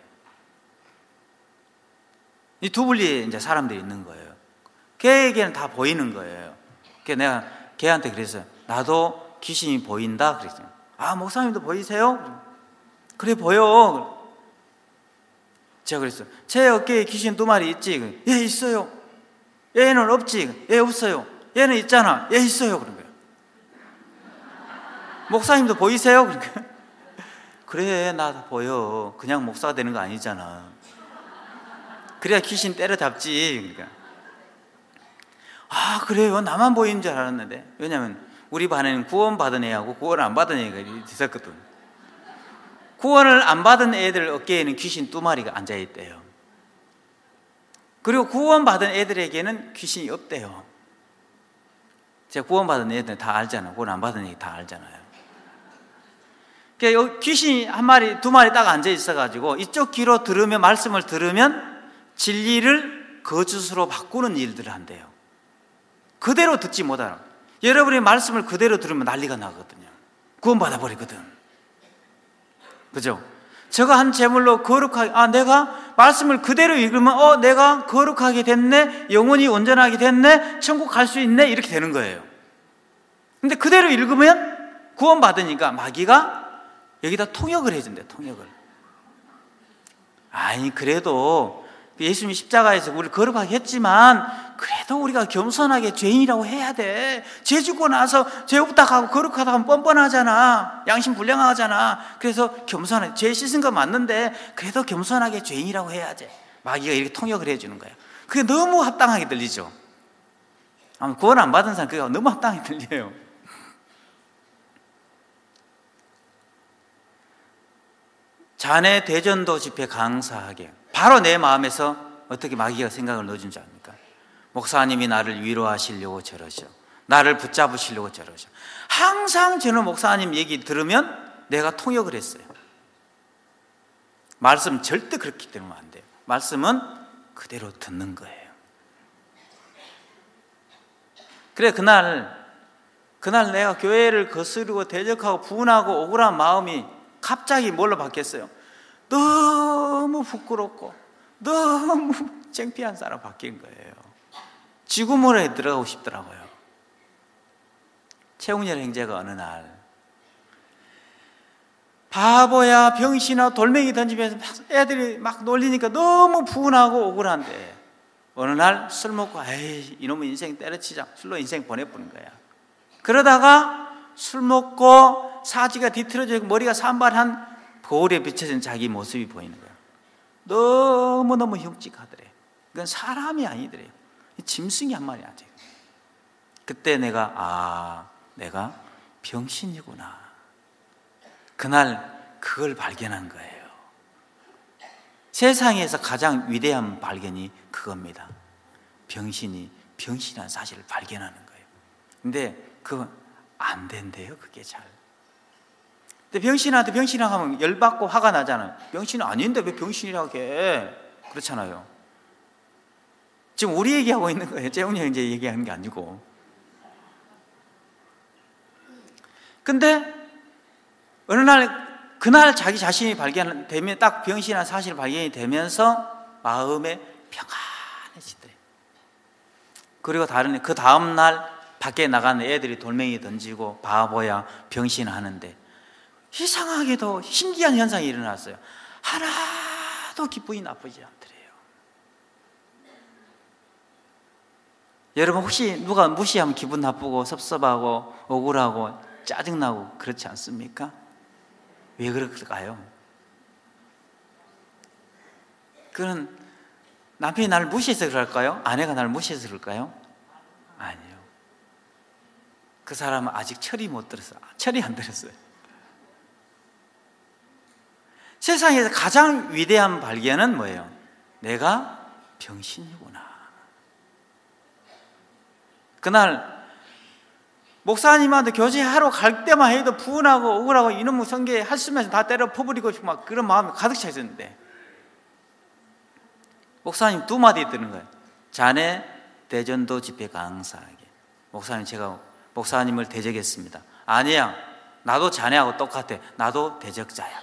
이 두 분리에 이제 사람들이 있는 거예요. 걔에게는 다 보이는 거예요. 그래서 내가 걔한테 그랬어요. 나도 귀신이 보인다 그랬어요. 아, 목사님도 보이세요? 그래, 보여. 제가 그랬어요. 제 어깨에 귀신 두 마리 있지? 예, 있어요. 얘는 없지? 예, 없어요. 얘는 있잖아. 예, 있어요. 그런 거예요. 목사님도 보이세요? 그러니까 그래, 나 보여. 그냥 목사가 되는 거 아니잖아. 그래야 귀신 때려잡지. 그러니까 아, 그래요? 나만 보이는 줄 알았는데. 왜냐하면 우리 반에는 구원받은 애하고 구원 안 받은 애가 있었거든. 구원을 안 받은 애들 어깨에는 귀신 두 마리가 앉아있대요. 그리고 구원받은 애들에게는 귀신이 없대요. 제가 구원받은 애들 다 알잖아요. 구원 안 받은 애 다 알잖아요. 그러니까 귀신이 한 마리, 두 마리 딱 앉아있어가지고 이쪽 귀로 들으면, 말씀을 들으면 진리를 거짓으로 바꾸는 일들을 한대요. 그대로 듣지 못하라. 여러분이 말씀을 그대로 들으면 난리가 나거든요. 구원받아 버리거든. 그죠? 저가 한 제물로 거룩하게, 아, 내가 말씀을 그대로 읽으면, 어, 내가 거룩하게 됐네, 영혼이 온전하게 됐네, 천국 갈 수 있네, 이렇게 되는 거예요. 근데 그대로 읽으면 구원받으니까 마귀가 여기다 통역을 해준대, 통역을. 아니, 그래도 예수님이 십자가에서 우리를 거룩하게 했지만 그래도 우리가 겸손하게 죄인이라고 해야 돼. 죄 짓고 나서 죄 없다 하고 거룩하다 하면 뻔뻔하잖아. 양심 불량하잖아. 그래서 겸손하게, 죄 씻은 거 맞는데 그래도 겸손하게 죄인이라고 해야지. 마귀가 이렇게 통역을 해주는 거예요. 그게 너무 합당하게 들리죠. 구원 안 받은 사람 그게 너무 합당하게 들려요. 자네 대전도 집회 강사하게, 바로 내 마음에서 어떻게 마귀가 생각을 넣어준 줄 압니까? 목사님이 나를 위로하시려고 저러셔, 나를 붙잡으시려고 저러셔. 항상 저는 목사님 얘기 들으면 내가 통역을 했어요. 말씀 절대 그렇게 되면 안 돼요. 말씀은 그대로 듣는 거예요. 그래, 그날 그날 내가 교회를 거스르고 대적하고 분하고 억울한 마음이 갑자기 뭘로 바뀌었어요? 너무 부끄럽고 너무 창피한 사람 바뀐 거예요. 지구물에 들어가고 싶더라고요. 최웅열 형제가 어느 날 바보야 병신아 돌멩이 던지면서 애들이 막 놀리니까 너무 분하고 억울한데 어느 날 술 먹고 에이 이놈의 인생 때려치자, 술로 인생 보내버린 거야. 그러다가 술 먹고 사지가 뒤틀어져 있고 머리가 산발한 거울에 비춰진 자기 모습이 보이는 거야. 너무너무 흉측하더래. 그건 사람이 아니더래요. 짐승이 한 마리 아니에요. 그때 내가 아 내가 병신이구나. 그날 그걸 발견한 거예요. 세상에서 가장 위대한 발견이 그겁니다. 병신이 병신이라는 사실을 발견하는 거예요. 근데 그거 안 된대요. 그게 잘. 근데 병신한테 병신이라고 하면 열받고 화가 나잖아요. 병신은 아닌데 왜 병신이라고 해? 그렇잖아요. 지금 우리 얘기하고 있는 거예요. 재웅이 형제 얘기하는 게 아니고. 근데 어느 날 그날 자기 자신이 발견되면 딱 병신한 사실 발견이 되면서 마음에 평안해지더래. 그리고 다른 그 다음 날 밖에 나가는 애들이 돌멩이 던지고 바보야 병신 하는데 이상하게도 신기한 현상이 일어났어요. 하나도 기분이 나쁘지 않더래요. 여러분 혹시 누가 무시하면 기분 나쁘고 섭섭하고 억울하고 짜증나고 그렇지 않습니까? 왜 그럴까요? 그건 남편이 나를 무시해서 그럴까요? 아내가 나를 무시해서 그럴까요? 아니요. 그 사람은 아직 철이 못 들었어요. 철이 안 들었어요. 세상에서 가장 위대한 발견은 뭐예요? 내가 병신이구나. 그날 목사님한테 교제하러 갈 때만 해도 분하고 억울하고 이놈의 성게 하시면서 다 때려 퍼부리고 싶고 막 그런 마음이 가득 차 있었는데 목사님 두 마디 듣는 거예요. 자네 대전도 집회 강사하게. 목사님 제가 목사님을 대적했습니다. 아니야, 나도 자네하고 똑같아. 나도 대적자야.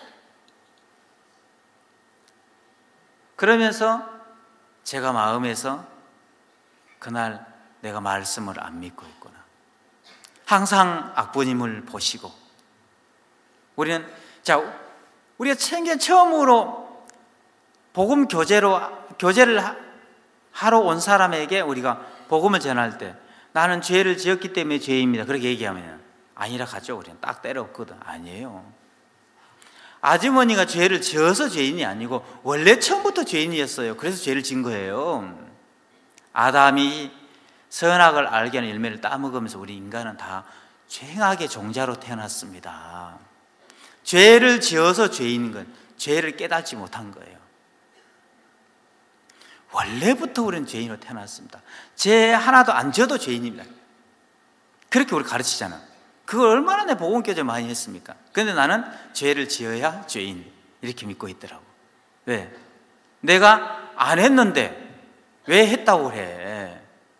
그러면서 제가 마음에서 그날 내가 말씀을 안 믿고 있구나. 항상 악부님을 보시고 우리는 자 우리가 생전 처음으로 복음 교제로 교제를 하러 온 사람에게 우리가 복음을 전할 때 나는 죄를 지었기 때문에 죄입니다. 그렇게 얘기하면 아니라 가죠. 우리는 딱 때려엎거든. 아니에요. 아주머니가 죄를 지어서 죄인이 아니고 원래 처음부터 죄인이었어요. 그래서 죄를 진 거예요. 아담이 선악을 알게 하는 열매를 따먹으면서 우리 인간은 다 죄악의 종자로 태어났습니다. 죄를 지어서 죄인인 건 죄를 깨닫지 못한 거예요. 원래부터 우리는 죄인으로 태어났습니다. 죄 하나도 안 지어도 죄인입니다. 그렇게 우리 가르치잖아. 그걸 얼마나 내 복음 교제 많이 했습니까? 그런데 나는 죄를 지어야 죄인 이렇게 믿고 있더라고. 왜? 내가 안 했는데 왜 했다고 해?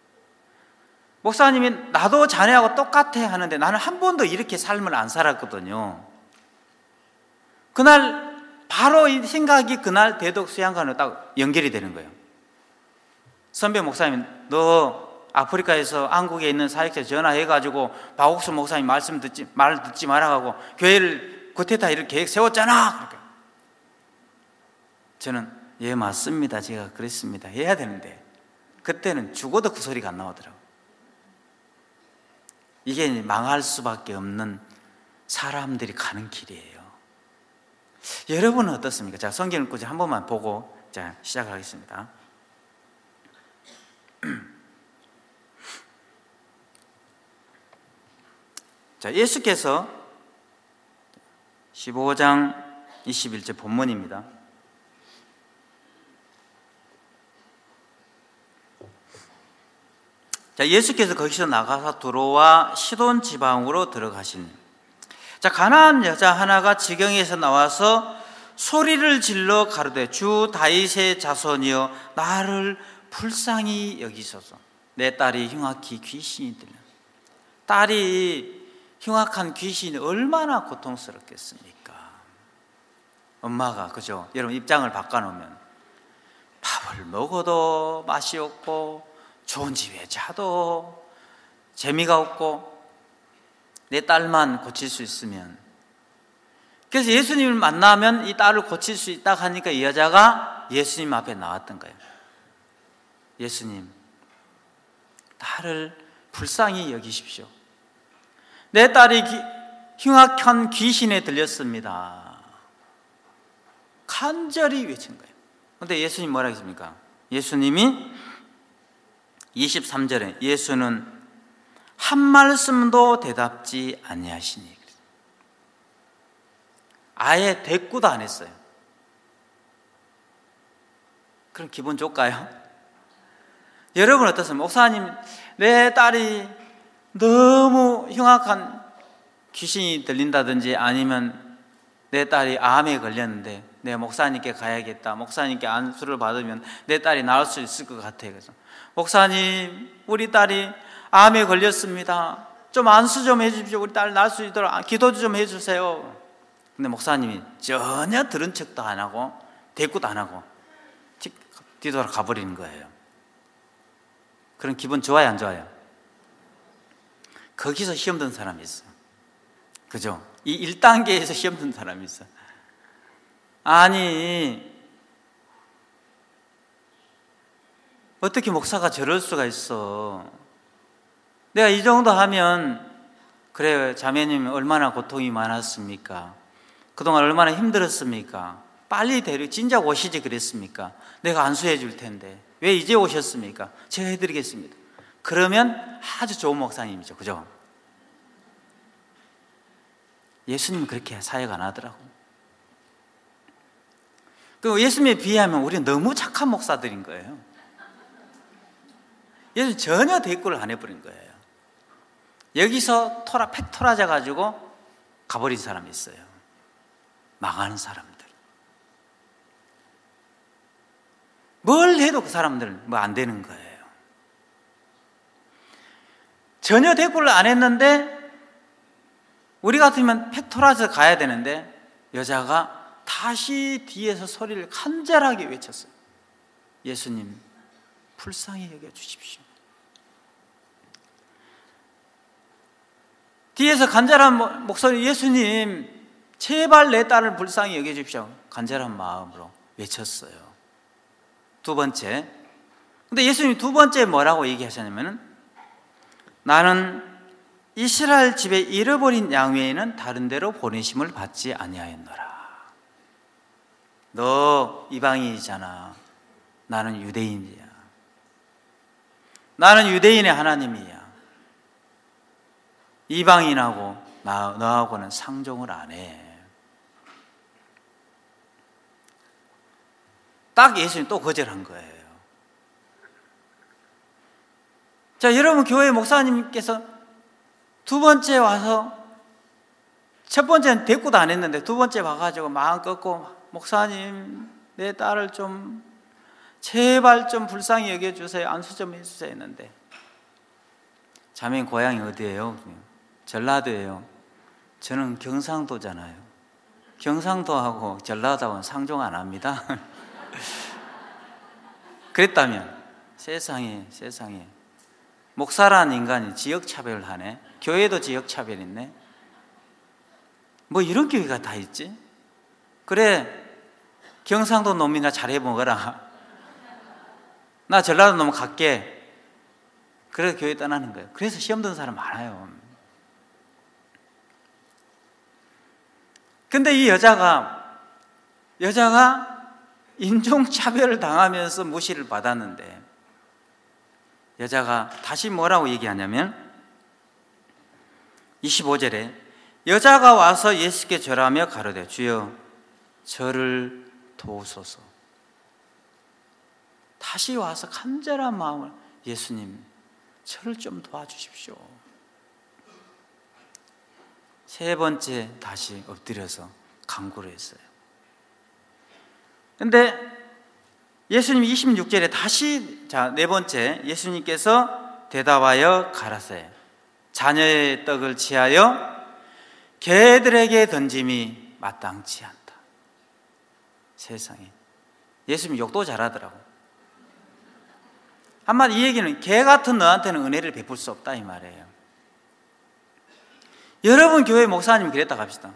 목사님이 나도 자네하고 똑같아 하는데 나는 한 번도 이렇게 삶을 안 살았거든요. 그날 바로 이 생각이 그날 대독 수양관으로 딱 연결이 되는 거예요. 선배 목사님, 너 아프리카에서 한국에 있는 사역자 전화해가지고 박옥수 목사님 말씀 듣지 말 듣지 말아가고 교회를 구테타 이렇게 계획 세웠잖아. 그러니까 저는 예 맞습니다. 제가 그랬습니다. 해야 되는데 그때는 죽어도 그 소리가 안 나오더라고요. 이게 망할 수밖에 없는 사람들이 가는 길이에요. 여러분은 어떻습니까? 자, 성경 읽고 한 번만 보고 자 시작하겠습니다. 자, 예수께서 십오 장 이십일 절 본문입니다. 자, 예수께서 거기서 나가서 두로와 시돈 지방으로 들어가시니, 자, 가나안 여자 하나가 지경에서 나와서 소리를 질러 가로되 주 다윗의 자손이여 나를 불쌍히 여기소서. 내 딸이 흉악히 귀신이 들려. 딸이 흉악한 귀신이 얼마나 고통스럽겠습니까? 엄마가, 그죠? 여러분 입장을 바꿔놓으면 밥을 먹어도 맛이 없고 좋은 집에 자도 재미가 없고 내 딸만 고칠 수 있으면, 그래서 예수님을 만나면 이 딸을 고칠 수 있다 하니까 이 여자가 예수님 앞에 나왔던 거예요. 예수님, 딸을 불쌍히 여기십시오. 내 딸이 기, 흉악한 귀신에 들렸습니다. 간절히 외친 거예요. 그런데 예수님 뭐라 했습니까? 예수님이 이십삼 절에 예수는 한 말씀도 대답지 아니하시니, 아예 대꾸도 안 했어요. 그럼 기분 좋을까요? 여러분 어떻습니까? 목사님, 내 딸이 너무 흉악한 귀신이 들린다든지 아니면 내 딸이 암에 걸렸는데 내 목사님께 가야겠다, 목사님께 안수를 받으면 내 딸이 나을 수 있을 것 같아요. 그래서 목사님, 우리 딸이 암에 걸렸습니다. 좀 안수 좀 해주십시오. 우리 딸 나을 수 있도록 기도 좀 해주세요. 근데 목사님이 전혀 들은 척도 안 하고 대꾸도 안 하고 뒤돌아 가버리는 거예요. 그런 기분 좋아요, 안 좋아요? 거기서 시험 든 사람이 있어. 그죠? 이 일 단계에서 시험 든 사람이 있어. 아니, 어떻게 목사가 저럴 수가 있어? 내가 이 정도 하면, 그래, 자매님 얼마나 고통이 많았습니까? 그동안 얼마나 힘들었습니까? 빨리 데리고 진작 오시지 그랬습니까? 내가 안수해 줄 텐데 왜 이제 오셨습니까? 제가 해드리겠습니다. 그러면 아주 좋은 목사님이죠. 그죠? 예수님은 그렇게 사역 안 하더라고. 그 예수님에 비하면 우리는 너무 착한 목사들인 거예요. 예수님 전혀 대꾸를 안 해버린 거예요. 여기서 토라, 팩 토라져 가지고 가버린 사람이 있어요. 망하는 사람들. 뭘 해도 그 사람들 뭐 안 되는 거예요. 전혀 대꾸를 안 했는데 우리 같으면 팩 토라져 가야 되는데 여자가 다시 뒤에서 소리를 간절하게 외쳤어요. 예수님, 불쌍히 여겨주십시오. 뒤에서 간절한 목소리, 예수님 제발 내 딸을 불쌍히 여겨주십시오. 간절한 마음으로 외쳤어요. 두 번째, 근데 예수님이 두 번째 뭐라고 얘기하셨냐면은 나는 이스라엘 집에 잃어버린 양 외에는 다른 데로 보내심을 받지 아니하였노라. 너 이방인이잖아. 나는 유대인이야. 나는 유대인의 하나님이야. 이방인하고 나, 너하고는 상종을 안 해. 딱 예수님 또 거절한 거예요. 자, 여러분 교회 목사님께서 두 번째 와서 첫 번째는 대꾸도 안 했는데 두 번째 와가지고 마음 꺾고 목사님 내 딸을 좀 제발 좀 불쌍히 여겨주세요. 안수 좀 해주세요 했는데 자매님 고향이 어디예요? 전라도예요. 저는 경상도잖아요. 경상도하고 전라도하고는 상종 안 합니다. 그랬다면 세상에 세상에 목사라는 인간이 지역차별을 하네. 교회도 지역차별 있네. 뭐 이런 교회가 다 있지. 그래, 경상도 놈이나 잘해 먹어라. 나 전라도 놈 갈게. 그래서 교회 떠나는 거예요. 그래서 시험 드는 사람 많아요. 근데 이 여자가 여자가 인종차별을 당하면서 무시를 받았는데, 여자가 다시 뭐라고 얘기하냐면 이십오 절에 여자가 와서 예수께 절하며 가로되 주여 저를 도우소서. 다시 와서 간절한 마음을, 예수님 저를 좀 도와주십시오. 세 번째 다시 엎드려서 간구를 했어요. 그런데 예수님이 이십육 절에 다시, 자, 네 번째, 예수님께서 대답하여 가라사대 자녀의 떡을 취하여 개들에게 던짐이 마땅치 않다. 세상에, 예수님 욕도 잘하더라고. 한마디 이 얘기는 개 같은 너한테는 은혜를 베풀 수 없다 이 말이에요. 여러분 교회 목사님 그랬다 갑시다.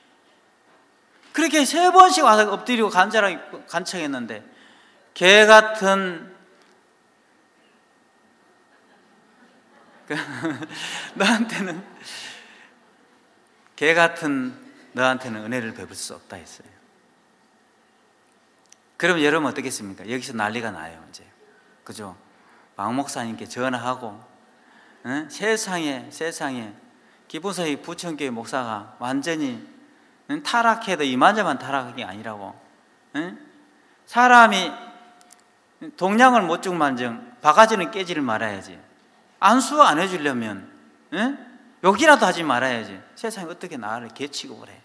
그렇게 세 번씩 와서 엎드리고 간절하게 간청했는데 개 같은 너한테는 개 같은 너한테는 은혜를 베풀 수 없다 했어요. 그럼 여러분 어떻겠습니까? 여기서 난리가 나요 이제. 그죠? 박 목사님께 전화하고, 응? 세상에 세상에 기본서의 부천교회 목사가 완전히 응? 타락해도 이만저만 타락한 게 아니라고. 응? 사람이 동량을 못 준 만정 바가지는 깨지를 말아야지. 안수 안 해주려면 응? 욕이라도 하지 말아야지. 세상에 어떻게 나를 개치고 그래?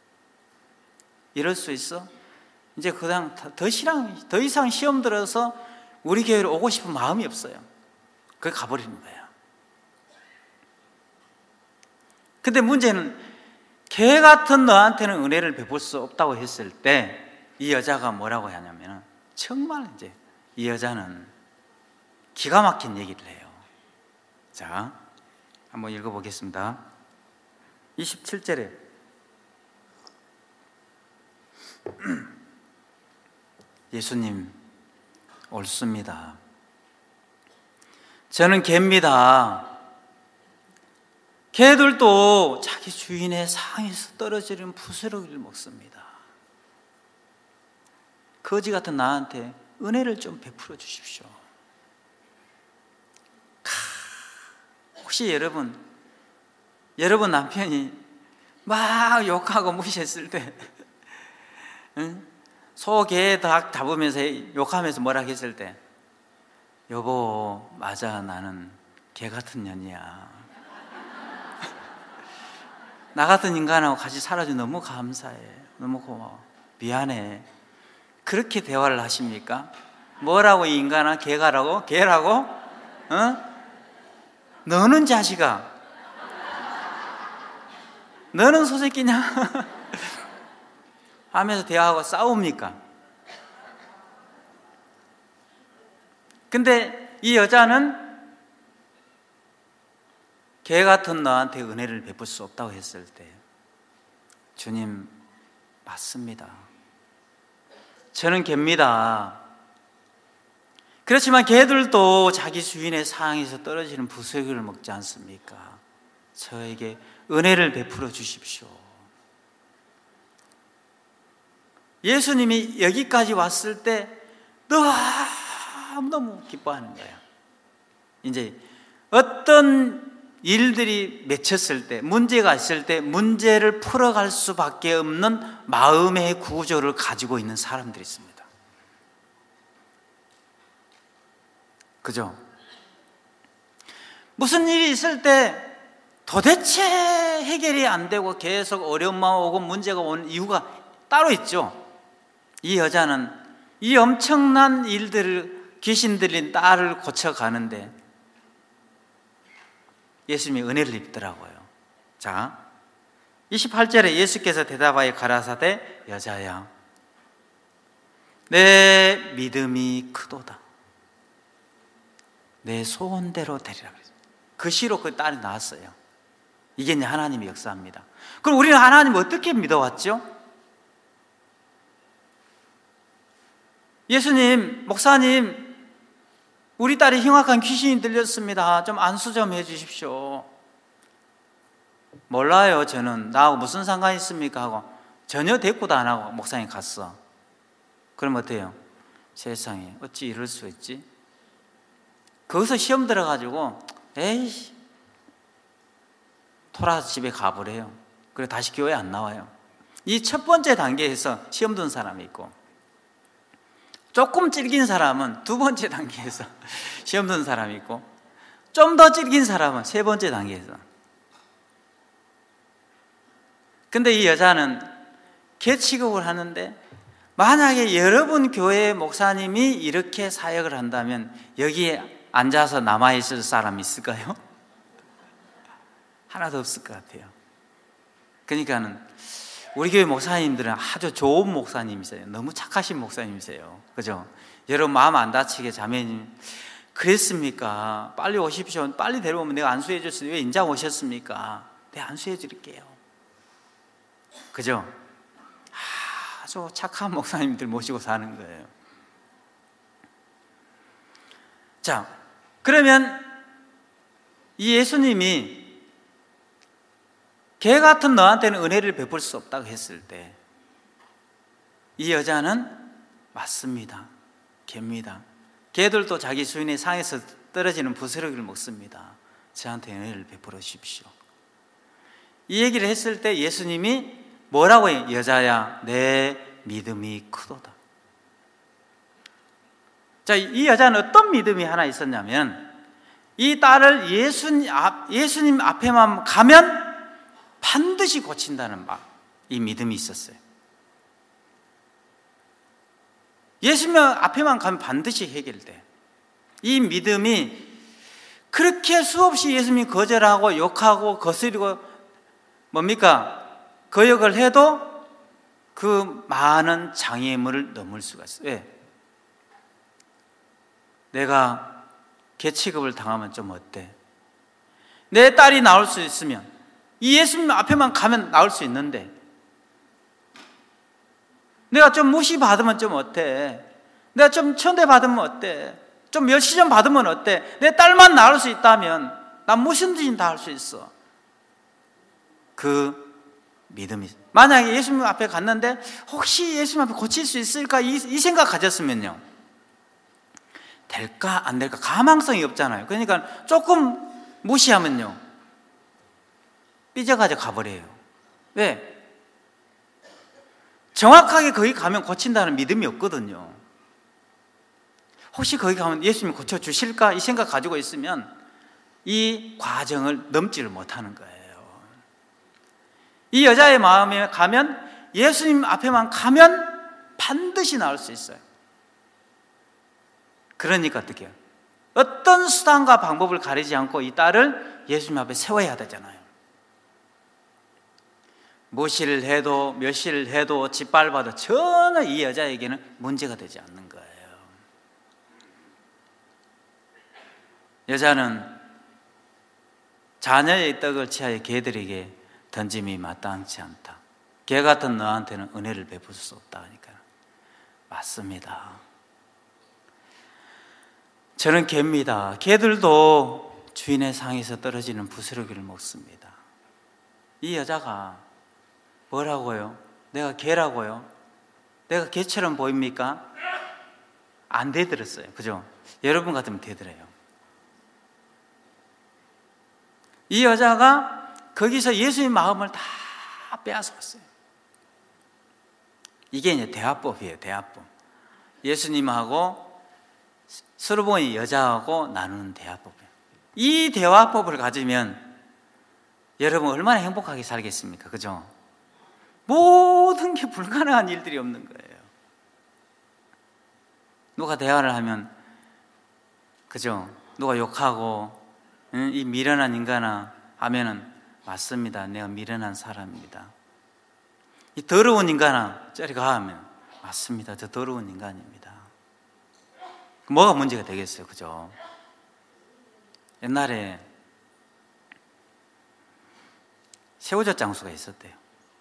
이럴 수 있어? 이제 그냥 더 이상, 더 이상 시험 들어서 우리 교회로 오고 싶은 마음이 없어요. 그게 가버리는 거예요. 근데 문제는 개 같은 너한테는 은혜를 베풀 수 없다고 했을 때 이 여자가 뭐라고 하냐면, 정말 이제 이 여자는 기가 막힌 얘기를 해요. 자, 한번 읽어보겠습니다. 이십칠 절에 예수님 옳습니다. 저는 개입니다. 개들도 자기 주인의 상에서 떨어지는 부스러기를 먹습니다. 거지 같은 나한테 은혜를 좀 베풀어 주십시오. 혹시 여러분, 여러분 남편이 막 욕하고 무시했을 때, 응? 소, 개, 닭 잡으면서 욕하면서 뭐라 했을 때, 여보, 맞아, 나는 개 같은 년이야. 나 같은 인간하고 같이 살아줘 너무 감사해. 너무 고마워. 미안해. 그렇게 대화를 하십니까? 뭐라고 이 인간아? 개가라고? 개라고? 어? 너는 자식아. 너는 소새끼냐? 하면서 대화하고 싸웁니까? 근데 이 여자는 개 같은 너한테 은혜를 베풀 수 없다고 했을 때, 주님 맞습니다. 저는 개입니다. 그렇지만 개들도 자기 주인의 상에서 떨어지는 부스러기를 먹지 않습니까? 저에게 은혜를 베풀어 주십시오. 예수님이 여기까지 왔을 때 너무너무 기뻐하는 거예요. 이제 어떤 일들이 맺혔을 때, 문제가 있을 때 문제를 풀어갈 수밖에 없는 마음의 구조를 가지고 있는 사람들이 있습니다. 그죠? 무슨 일이 있을 때 도대체 해결이 안 되고 계속 어려운 마음 오고 문제가 오는 이유가 따로 있죠. 이 여자는 이 엄청난 일들을, 귀신 들린 딸을 고쳐가는데 예수님이 은혜를 입더라고요. 자, 이십팔 절에 예수께서 대답하여 가라사대 여자야 내 믿음이 크도다. 내 소원대로 되리라 그랬어요. 그 시로 그 딸이 나왔어요. 이게 이제 하나님의 역사입니다. 그럼 우리는 하나님 어떻게 믿어왔죠? 예수님, 목사님, 우리 딸이 흉악한 귀신이 들렸습니다. 좀 안수 좀 해주십시오. 몰라요. 저는 나하고 무슨 상관이 있습니까? 하고 전혀 대꾸도 안 하고 목사님 갔어. 그럼 어때요? 세상에 어찌 이럴 수 있지? 거기서 시험 들어가지고 에이 돌아서 집에 가버려요. 그리고 다시 교회 안 나와요. 이 첫 번째 단계에서 시험 든 사람이 있고, 조금 찔긴 사람은 두 번째 단계에서 시험 든 사람이 있고, 좀 더 찔긴 사람은 세 번째 단계에서. 근데 이 여자는 개취급을 하는데, 만약에 여러분 교회 목사님이 이렇게 사역을 한다면 여기에 앉아서 남아있을 사람이 있을까요? 하나도 없을 것 같아요. 그러니까는 우리 교회 목사님들은 아주 좋은 목사님이세요. 너무 착하신 목사님이세요. 그죠? 여러분 마음 안 다치게 자매님, 그랬습니까? 빨리 오십시오. 빨리 데려오면 내가 안수해 줬어요. 왜 인자 오셨습니까? 내가 안수해 드릴게요. 그죠? 아주 착한 목사님들 모시고 사는 거예요. 자, 그러면 이 예수님이 개 같은 너한테는 은혜를 베풀 수 없다고 했을 때, 이 여자는 맞습니다. 개입니다. 개들도 자기 주인의 상에서 떨어지는 부스러기를 먹습니다. 저한테 은혜를 베풀어 주십시오. 이 얘기를 했을 때 예수님이 뭐라고 해요? 여자야, 내 믿음이 크도다. 자, 이 여자는 어떤 믿음이 하나 있었냐면, 이 딸을 예수님, 앞, 예수님 앞에만 가면 반드시 고친다는 이 믿음이 있었어요. 예수님 앞에만 가면 반드시 해결돼. 이 믿음이 그렇게 수없이 예수님이 거절하고 욕하고 거스리고 뭡니까? 거역을 해도 그 많은 장애물을 넘을 수가 있어요. 왜? 내가 개취급을 당하면 좀 어때? 내 딸이 나올 수 있으면, 이 예수님 앞에만 가면 나올 수 있는데, 내가 좀 무시받으면 좀 어때? 내가 좀 천대받으면 어때? 좀 멸시 좀 받으면 어때? 내 딸만 나올 수 있다면 난 무엇이든지 다 할 수 있어. 그 믿음이, 만약에 예수님 앞에 갔는데 혹시 예수님 앞에 고칠 수 있을까? 이, 이 생각 가졌으면요, 될까 안 될까 가망성이 없잖아요. 그러니까 조금 무시하면요 삐져가지고 가버려요. 왜? 정확하게 거기 가면 고친다는 믿음이 없거든요. 혹시 거기 가면 예수님이 고쳐주실까? 이 생각 가지고 있으면 이 과정을 넘지를 못하는 거예요. 이 여자의 마음에 가면, 예수님 앞에만 가면 반드시 나올 수 있어요. 그러니까 어떻게 해요? 어떤 수단과 방법을 가리지 않고 이 딸을 예수님 앞에 세워야 되잖아요. 무시를 해도 멸시를 해도 짓밟아도 전혀 이 여자에게는 문제가 되지 않는 거예요. 여자는 자녀의 떡을 취하여 개들에게 던짐이 마땅치 않다. 개 같은 너한테는 은혜를 베풀 수 없다 하니까 맞습니다. 저는 개입니다. 개들도 주인의 상에서 떨어지는 부스러기를 먹습니다. 이 여자가 뭐라고요? 내가 개라고요? 내가 개처럼 보입니까? 안 대들었어요. 그죠? 여러분 같으면 대들어요. 이 여자가 거기서 예수님 마음을 다 빼앗았어요. 이게 이제 대화법이에요. 대화법. 예수님하고 서로 보니 여자하고 나누는 대화법이에요. 이 대화법을 가지면 여러분 얼마나 행복하게 살겠습니까? 그죠? 모든 게 불가능한 일들이 없는 거예요. 누가 대화를 하면, 그죠? 누가 욕하고, 응? 이 미련한 인간아 하면은 맞습니다. 내가 미련한 사람입니다. 이 더러운 인간아 저리 가 하면 맞습니다. 저 더러운 인간입니다. 뭐가 문제가 되겠어요, 그죠? 옛날에 새우젓 장수가 있었대요.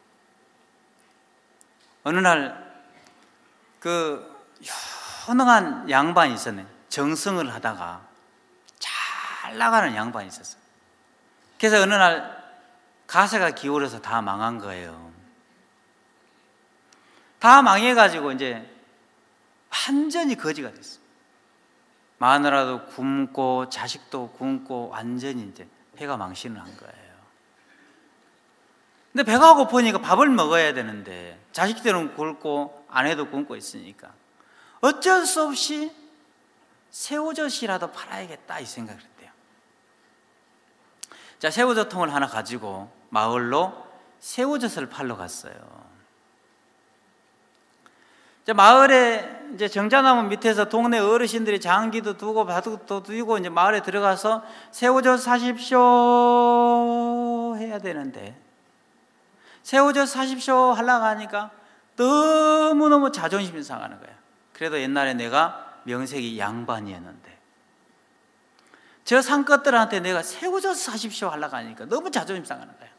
어느 날 그 현능한 양반이 있었네. 정승을 하다가 잘 나가는 양반이 있었어요. 그래서 어느 날 가세가 기울어서 다 망한 거예요. 다 망해가지고 이제 완전히 거지가 됐어요. 마누라도 굶고 자식도 굶고 완전히 이제 배가 망신을 한 거예요. 근데 배가 고프니까 밥을 먹어야 되는데 자식들은 굶고 아내도 굶고 있으니까 어쩔 수 없이 새우젓이라도 팔아야겠다 이 생각을 했대요. 자, 새우젓 통을 하나 가지고 마을로 새우젓을 팔러 갔어요. 자, 마을에 이제 정자나무 밑에서 동네 어르신들이 장기도 두고 바둑도 두고 이제 마을에 들어가서 새우젓 사십시오 해야 되는데 새우젓 사십시오 하려고 하니까 너무너무 자존심이 상하는 거야. 그래도 옛날에 내가 명색이 양반이었는데 저 상것들한테 내가 새우젓 사십시오 하려고 하니까 너무 자존심 상하는 거야.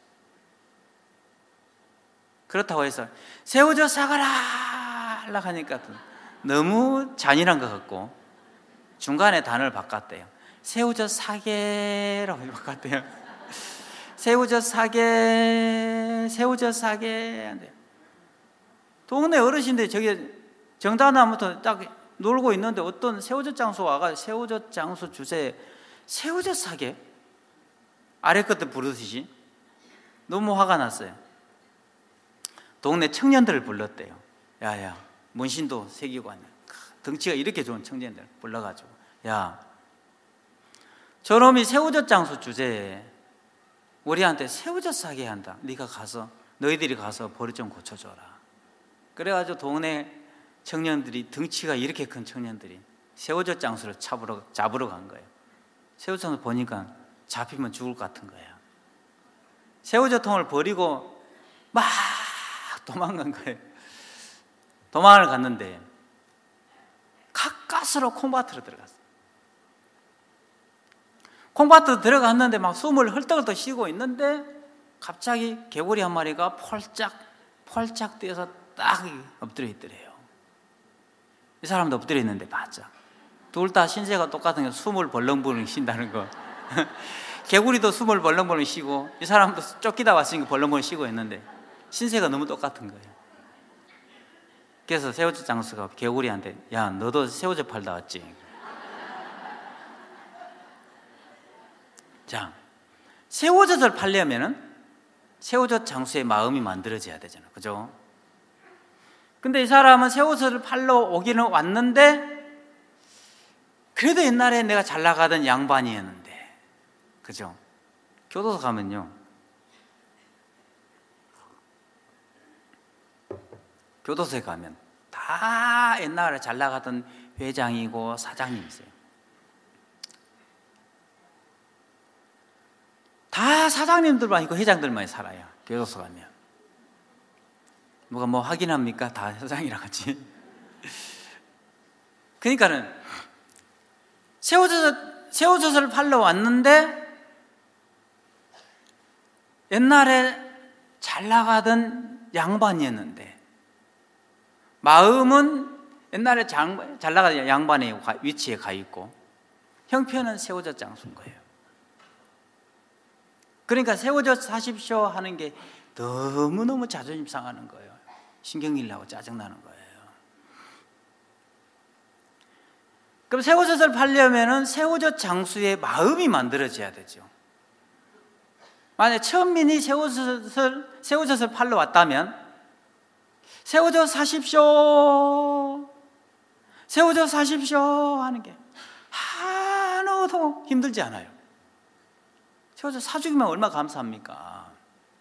그렇다고 해서 새우젓 사가라 하려고 하니까 너무 잔인한 것 같고 중간에 단어를 바꿨대요. 새우젓 사게라고 바꿨대요. 새우젓 사게, 새우젓 사게. 동네 어르신들이 저기 정다나무부터 딱 놀고 있는데 어떤 새우젓 장수 와가 새우젓 장수 주세요. 새우젓 사게? 아래 것도 부르듯이 너무 화가 났어요. 동네 청년들을 불렀대요. 야야, 문신도 새기고 왔네. 덩치가 이렇게 좋은 청년들 불러가지고 야, 저놈이 새우젓 장수 주제에 우리한테 새우젓 사게 한다. 네가 가서 너희들이 가서 버릇 좀 고쳐줘라. 그래가지고 동네 청년들이 덩치가 이렇게 큰 청년들이 새우젓 장수를 잡으러, 잡으러 간 거예요. 새우젓 장수 보니까 잡히면 죽을 것 같은 거예요. 새우젓 통을 버리고 막 도망간 거예요. 도망을 갔는데 가까스로 콩밭으로 들어갔어요. 콩밭으로 들어갔는데 막 숨을 헐떡헐떡 쉬고 있는데 갑자기 개구리 한 마리가 폴짝 폴짝 뛰어서 딱 엎드려 있더래요. 이 사람도 엎드려 있는데 맞아. 둘 다 신세가 똑같은 게 숨을 벌렁벌렁 쉰다는 거. 개구리도 숨을 벌렁벌렁 쉬고 이 사람도 쫓기다 왔으니까 벌렁벌렁 쉬고 있는데 신세가 너무 똑같은 거예요. 그래서 새우젓 장수가 개구리한테 야, 너도 새우젓 팔다 왔지? 자, 새우젓을 팔려면은 새우젓 장수의 마음이 만들어져야 되잖아, 그죠? 근데 이 사람은 새우젓을 팔러 오기는 왔는데 그래도 옛날에 내가 잘 나가던 양반이었는데, 그죠? 교도소 가면요, 교도소에 가면 다 옛날에 잘 나가던 회장이고 사장님이세요. 다 사장님들만 있고 회장들만 살아요. 교도소 가면 뭐가 뭐 확인합니까? 다 사장이랑 같이. 그러니까는 새우젓, 새우젓을 팔러 왔는데 옛날에 잘 나가던 양반이었는데 마음은 옛날에 장, 잘 나가던 양반의 위치에 가 있고 형편은 새우젓 장수인 거예요. 그러니까 새우젓 사십시오 하는 게 너무너무 자존심 상하는 거예요. 신경질 나고 짜증나는 거예요. 그럼 새우젓을 팔려면은 새우젓 장수의 마음이 만들어져야 되죠. 만약에 천민이 새우젓을, 새우젓을 팔러 왔다면 새우젓 사십시오, 새우젓 사십시오 하는 게 하나도 힘들지 않아요. 새우젓 사주기만 얼마나 감사합니까?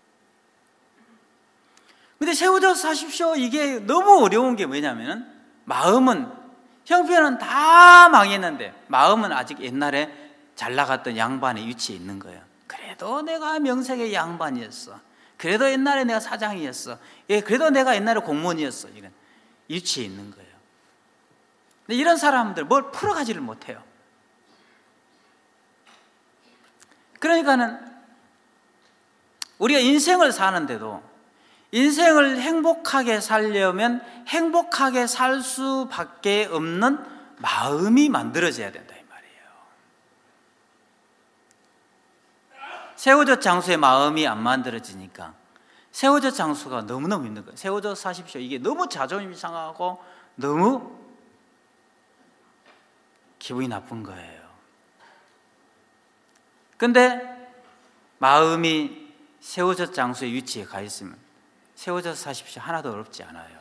근데 새우젓 사십시오 이게 너무 어려운 게 뭐냐면 마음은, 형편은 다 망했는데 마음은 아직 옛날에 잘 나갔던 양반의 위치에 있는 거예요. 그래도 그래도 내가 명색의 양반이었어. 그래도 옛날에 내가 사장이었어. 예, 그래도 내가 옛날에 공무원이었어. 이런 위치에 있는 거예요. 근데 이런 사람들 뭘 풀어가지를 못해요. 그러니까는 우리가 인생을 사는데도 인생을 행복하게 살려면 행복하게 살 수밖에 없는 마음이 만들어져야 된다 이 말이에요. 새우젓 장수의 마음이 안 만들어지니까 새우젓 장수가 너무너무 힘든 거예요. 새우젓 사십시오. 이게 너무 자존심이 상하고 너무 기분이 나쁜 거예요. 근데 마음이 새우젓 장수의 위치에 가 있으면 새우젓 사십시오 하나도 어렵지 않아요.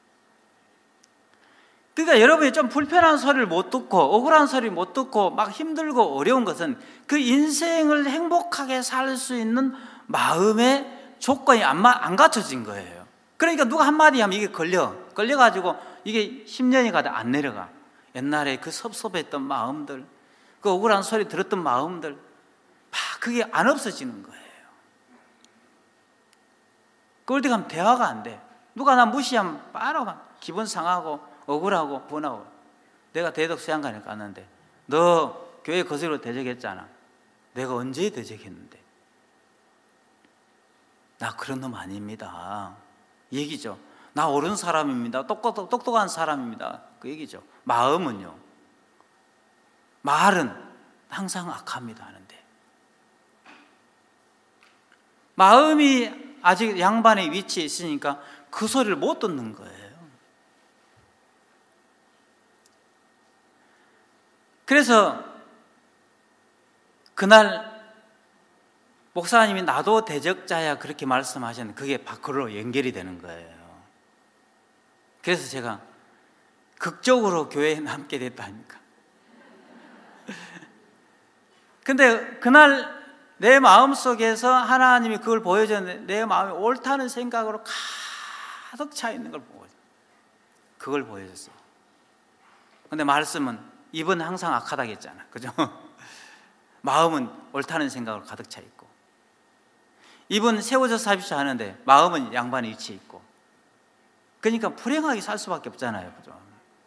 그러니까 여러분이 좀 불편한 소리를 못 듣고 억울한 소리 못 듣고 막 힘들고 어려운 것은 그 인생을 행복하게 살 수 있는 마음의 조건이 안, 안 갖춰진 거예요. 그러니까 누가 한마디 하면 이게 걸려 걸려가지고 이게 십 년이 가도 안 내려가. 옛날에 그 섭섭했던 마음들, 그 억울한 소리 들었던 마음들 막 그게 안 없어지는 거예요. 그럴 때 가면 대화가 안 돼. 누가 나 무시하면 바로 기분 상하고 억울하고 분하고. 내가 대덕수양관에 갔는데 너 교회 거슬러 대적했잖아. 내가 언제 대적했는데? 나 그런 놈 아닙니다. 얘기죠. 나 옳은 사람입니다. 똑똑, 똑똑한 사람입니다. 그 얘기죠. 마음은요, 말은 항상 악합니다 하는데 마음이 아직 양반의 위치에 있으니까 그 소리를 못 듣는 거예요. 그래서 그날 목사님이 나도 대적자야 그렇게 말씀하셨는데 그게 밖으로 연결이 되는 거예요. 그래서 제가 극적으로 교회에 남게 됐다니까. 근데 그날 내 마음속에서 하나님이 그걸 보여줬는데 내 마음이 옳다는 생각으로 가득 차 있는 걸 보고 그걸 보여줬어요. 근데 말씀은 입은 항상 악하다겠잖아, 그죠? 마음은 옳다는 생각으로 가득 차 있고 입은 새우젓 사십시오 하는데 마음은 양반의 위치에 있고 그러니까 불행하게 살 수밖에 없잖아요, 그죠?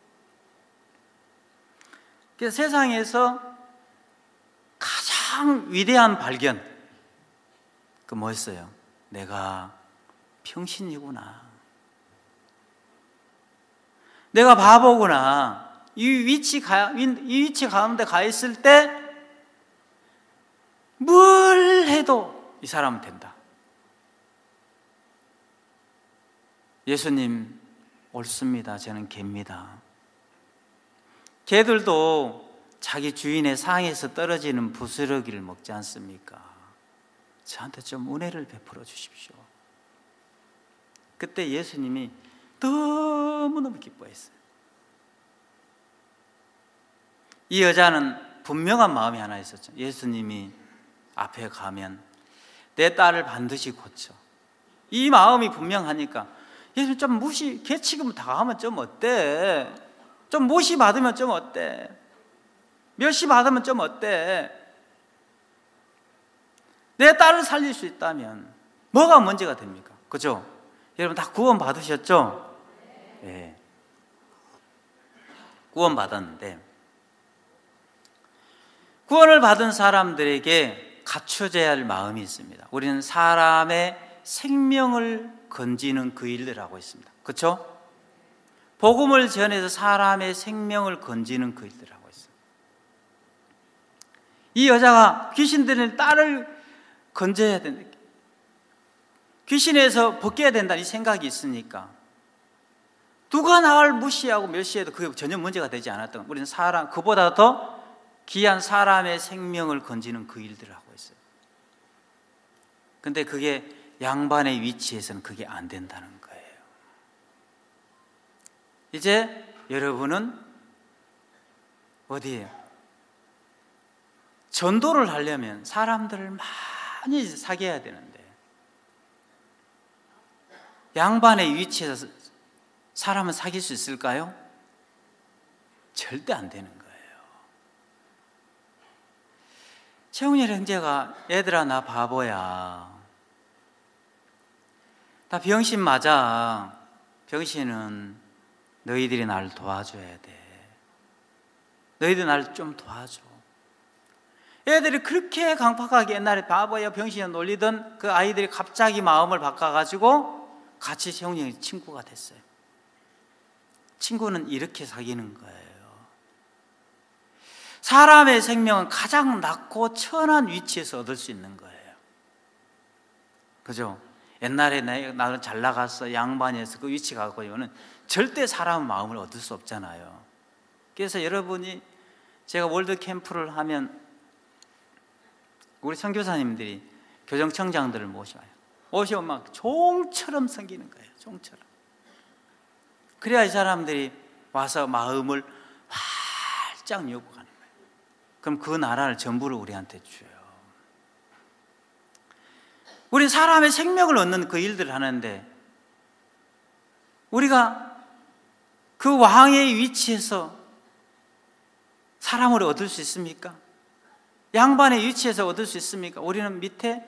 그래서 세상에서 가장 위대한 발견 그 뭐였어요? 내가 평신이구나, 내가 바보구나. 이 위치 가, 이 위치 가운데 가 있을 때 뭘 해도 이 사람은 된다. 예수님 옳습니다. 저는 개입니다. 개들도 자기 주인의 상에서 떨어지는 부스러기를 먹지 않습니까? 저한테 좀 은혜를 베풀어 주십시오. 그때 예수님이 너무너무 기뻐했어요. 이 여자는 분명한 마음이 하나 있었죠. 예수님이 앞에 가면 내 딸을 반드시 고쳐. 이 마음이 분명하니까 예수님 좀 무시, 개 취급 당하면 좀 어때? 좀 무시 받으면 좀 어때? 멸시 받으면 좀 어때? 내 딸을 살릴 수 있다면 뭐가 문제가 됩니까? 그죠? 여러분 다 구원 받으셨죠? 네. 구원 받았는데 구원을 받은 사람들에게 갖춰져야 할 마음이 있습니다. 우리는 사람의 생명을 건지는 그 일을 하고 있습니다. 그렇죠? 복음을 전해서 사람의 생명을 건지는 그 일을 하고 있습니다. 이 여자가 귀신 들린 딸을 건져야 된다, 귀신에서 벗겨야 된다는 이 생각이 있으니까 누가 나를 무시하고 멸시해도 그게 전혀 문제가 되지 않았던, 우리는 사람, 그보다 더 귀한 사람의 생명을 건지는 그 일들을 하고 있어요. 근데 그게 양반의 위치에서는 그게 안 된다는 거예요. 이제 여러분은 어디에요? 전도를 하려면 사람들을 많이 사귀어야 되는데 양반의 위치에서 사람을 사귈 수 있을까요? 절대 안 되는 거예요. 최홍렬 형제가 얘들아 나 바보야. 나 병신 맞아. 병신은 너희들이 날 도와줘야 돼. 너희들 날 좀 도와줘. 애들이 그렇게 강팍하게 옛날에 바보야 병신이 놀리던 그 아이들이 갑자기 마음을 바꿔가지고 같이 최홍렬이 친구가 됐어요. 친구는 이렇게 사귀는 거예요. 사람의 생명은 가장 낮고 천한 위치에서 얻을 수 있는 거예요. 그죠? 옛날에 나는 잘 나갔어 양반이어서 그 위치 가고는 절대 사람 마음을 얻을 수 없잖아요. 그래서 여러분이 제가 월드 캠프를 하면 우리 선교사님들이 교정청장들을 모셔요. 모시면 막 종처럼 섬기는 거예요. 종처럼. 그래야 이 사람들이 와서 마음을 활짝 열고 가는 거예요. 그럼 그 나라를 전부를 우리한테 줘요. 우리 사람의 생명을 얻는 그 일들을 하는데 우리가 그 왕의 위치에서 사람을 얻을 수 있습니까? 양반의 위치에서 얻을 수 있습니까? 우리는 밑에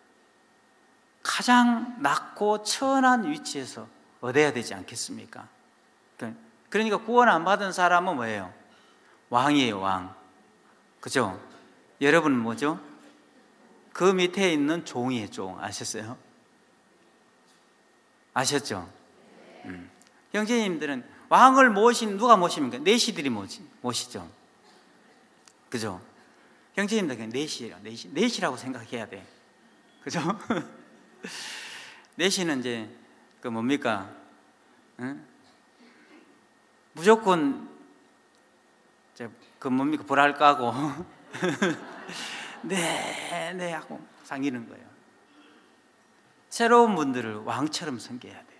가장 낮고 천한 위치에서 얻어야 되지 않겠습니까? 그러니까 구원 안 받은 사람은 뭐예요? 왕이에요, 왕. 그죠? 여러분은 뭐죠? 그 밑에 있는 종이에요, 종. 아셨어요? 아셨죠? 음. 형제님들은 왕을 모신, 누가 모십니까? 내시들이 모시, 모시죠. 그죠? 형제님들 그냥 내시예요. 내시, 내시라고 생각해야 돼. 그죠? 내시는 이제 그 뭡니까? 응? 무조건 이제 그 뭡니까? 불알 까고 네, 네 하고 상기는 거예요. 새로운 분들을 왕처럼 섬겨야 돼요.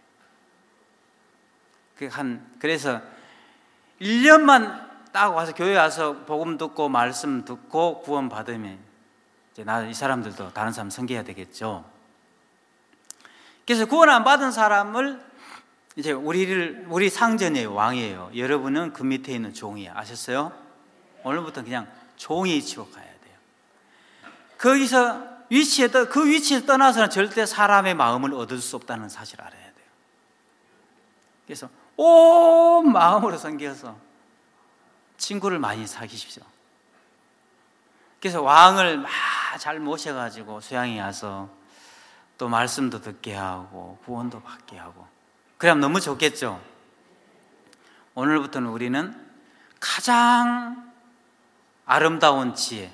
그 한 그래서 일 년만 딱 와서 교회 와서 복음 듣고 말씀 듣고 구원 받으면 이제 나 이 사람들도 다른 사람 섬겨야 되겠죠. 그래서 구원 안 받은 사람을 이제 우리를 우리 상전이에요, 왕이에요. 여러분은 그 밑에 있는 종이에요. 아셨어요? 오늘부터 그냥 종이 위치로 가야 돼요. 거기서 위치에 떠, 그 위치에 떠나서는 절대 사람의 마음을 얻을 수 없다는 사실을 알아야 돼요. 그래서 온 마음으로 섬겨서 친구를 많이 사귀십시오. 그래서 왕을 막 잘 모셔가지고 수양에 와서 또 말씀도 듣게 하고 구원도 받게 하고 그럼 너무 좋겠죠. 오늘부터는 우리는 가장 아름다운 지혜,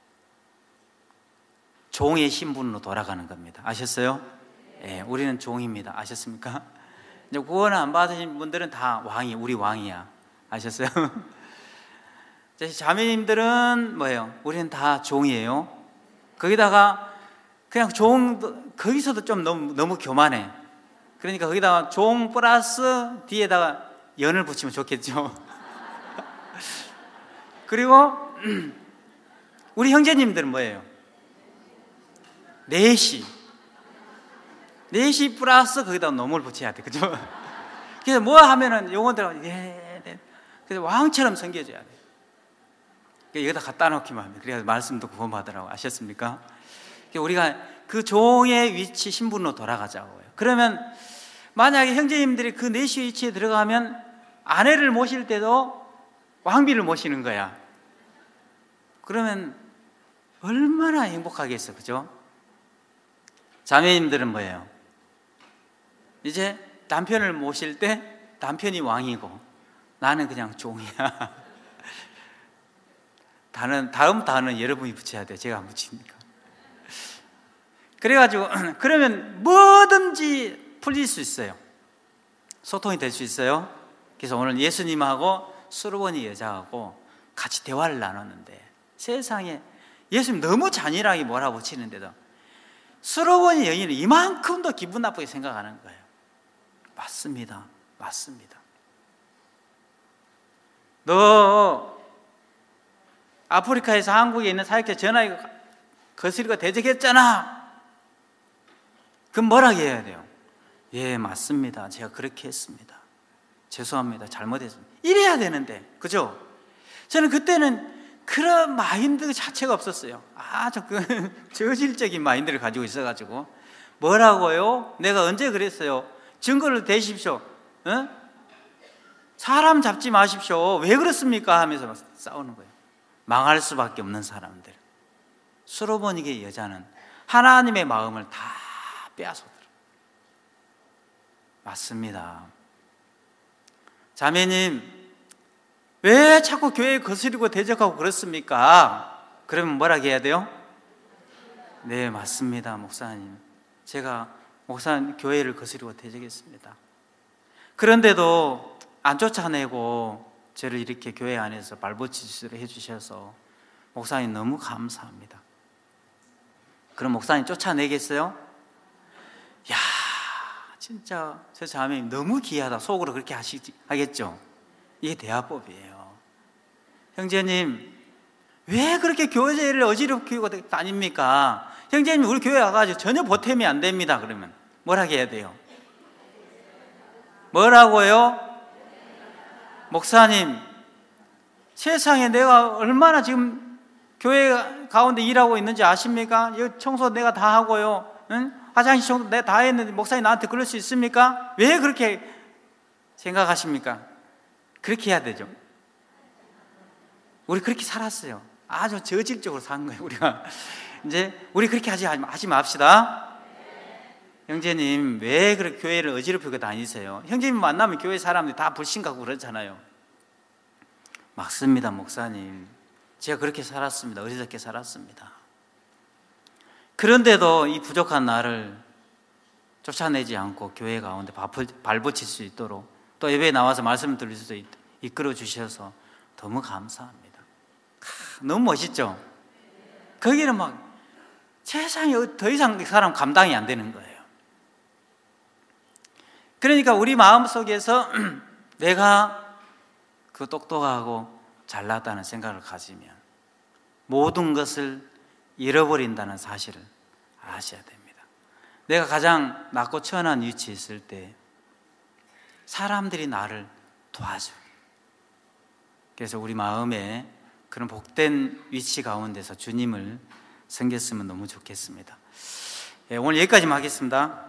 종의 신분으로 돌아가는 겁니다. 아셨어요? 예, 우리는 종입니다. 아셨습니까? 이제 구원 안 받으신 분들은 다 왕이, 우리 왕이야. 아셨어요? 자매님들은 뭐예요? 우리는 다 종이에요. 거기다가 그냥 종, 거기서도 좀 너무, 너무 교만해. 그러니까 거기다가 종 플러스 뒤에다가 연을 붙이면 좋겠죠. 그리고 우리 형제님들은 뭐예요? 넷이 넷이 플러스 거기다가 놈을 붙여야 돼. 그죠? 그래서 뭐 하면은 용어들 네, 네. 그래서 왕처럼 섬겨줘야 돼. 여기다 갖다 놓기만 하면 그래야 말씀도 구원받으라고. 아셨습니까? 우리가 그 종의 위치 신분으로 돌아가자고요. 그러면 만약에 형제님들이 그 넷이 위치에 들어가면 아내를 모실 때도 왕비를 모시는 거야. 그러면 얼마나 행복하겠어. 그죠? 자매님들은 뭐예요? 이제 남편을 모실 때 남편이 왕이고 나는 그냥 종이야. 다른, 다음 단어는 여러분이 붙여야 돼요. 제가 안 붙이니까. 그래가지고 그러면 뭐든지 풀릴 수 있어요. 소통이 될 수 있어요. 그래서 오늘 예수님하고 수르보니 여자하고 같이 대화를 나눴는데 세상에 예수님 너무 잔인하게 몰아붙이는데도 수르보니 여인은 이만큼도 기분 나쁘게 생각하는 거예요. 맞습니다. 맞습니다. 너 아프리카에서 한국에 있는 사역자 전화해 거스리고 대적했잖아. 그럼 뭐라고 해야 돼요? 예, 맞습니다. 제가 그렇게 했습니다. 죄송합니다. 잘못했습니다. 이래야 되는데, 그죠? 저는 그때는 그런 마인드 자체가 없었어요. 아주 그 저질적인 마인드를 가지고 있어가지고 뭐라고요? 내가 언제 그랬어요? 증거를 대십시오. 어? 사람 잡지 마십시오. 왜 그렇습니까? 하면서 막 싸우는 거예요. 망할 수밖에 없는 사람들. 수로보니게 여자는 하나님의 마음을 다 빼앗아들어. 맞습니다. 자매님, 왜 자꾸 교회에 거스리고 대적하고 그렇습니까? 그러면 뭐라고 해야 돼요? 네, 맞습니다, 목사님. 제가 목사님 교회를 거스리고 대적했습니다. 그런데도 안 쫓아내고 저를 이렇게 교회 안에서 발붙이시를 해주셔서 목사님 너무 감사합니다. 그럼 목사님 쫓아내겠어요? 야, 진짜 저 자매님 너무 귀하다. 속으로 그렇게 하시지, 하겠죠? 이게 대화법이에요. 형제님, 왜 그렇게 교회를 어지럽히고 다닙니까? 형제님, 우리 교회 와가지고 전혀 보탬이 안 됩니다. 그러면 뭐라고 해야 돼요? 뭐라고요? 목사님, 세상에 내가 얼마나 지금 교회 가운데 일하고 있는지 아십니까? 여기 청소 내가 다 하고요. 응? 화장실 청소 내가 다 했는데 목사님 나한테 그럴 수 있습니까? 왜 그렇게 생각하십니까? 그렇게 해야 되죠. 우리 그렇게 살았어요. 아주 저질적으로 산 거예요. 우리가 이제 우리 그렇게 하지 하지 맙시다. 형제님, 왜 그렇게 교회를 어지럽히고 다니세요? 형제님 만나면 교회 사람들이 다 불신가고 그러잖아요. 맞습니다, 목사님. 제가 그렇게 살았습니다. 어리석게 살았습니다. 그런데도 이 부족한 나를 쫓아내지 않고 교회 가운데 발붙일 수 있도록 또 예배에 나와서 말씀을 들을 수 있도록 이끌어 주셔서 너무 감사합니다. 너무 멋있죠? 거기는 막 세상에 더 이상 사람 감당이 안 되는 거예요. 그러니까 우리 마음속에서 내가 그 똑똑하고 잘났다는 생각을 가지면 모든 것을 잃어버린다는 사실을 아셔야 됩니다. 내가 가장 낮고 천한 위치에 있을 때 사람들이 나를 도와줘요. 그래서 우리 마음에 그런 복된 위치 가운데서 주님을 섬겼으면 너무 좋겠습니다. 예, 오늘 여기까지만 하겠습니다.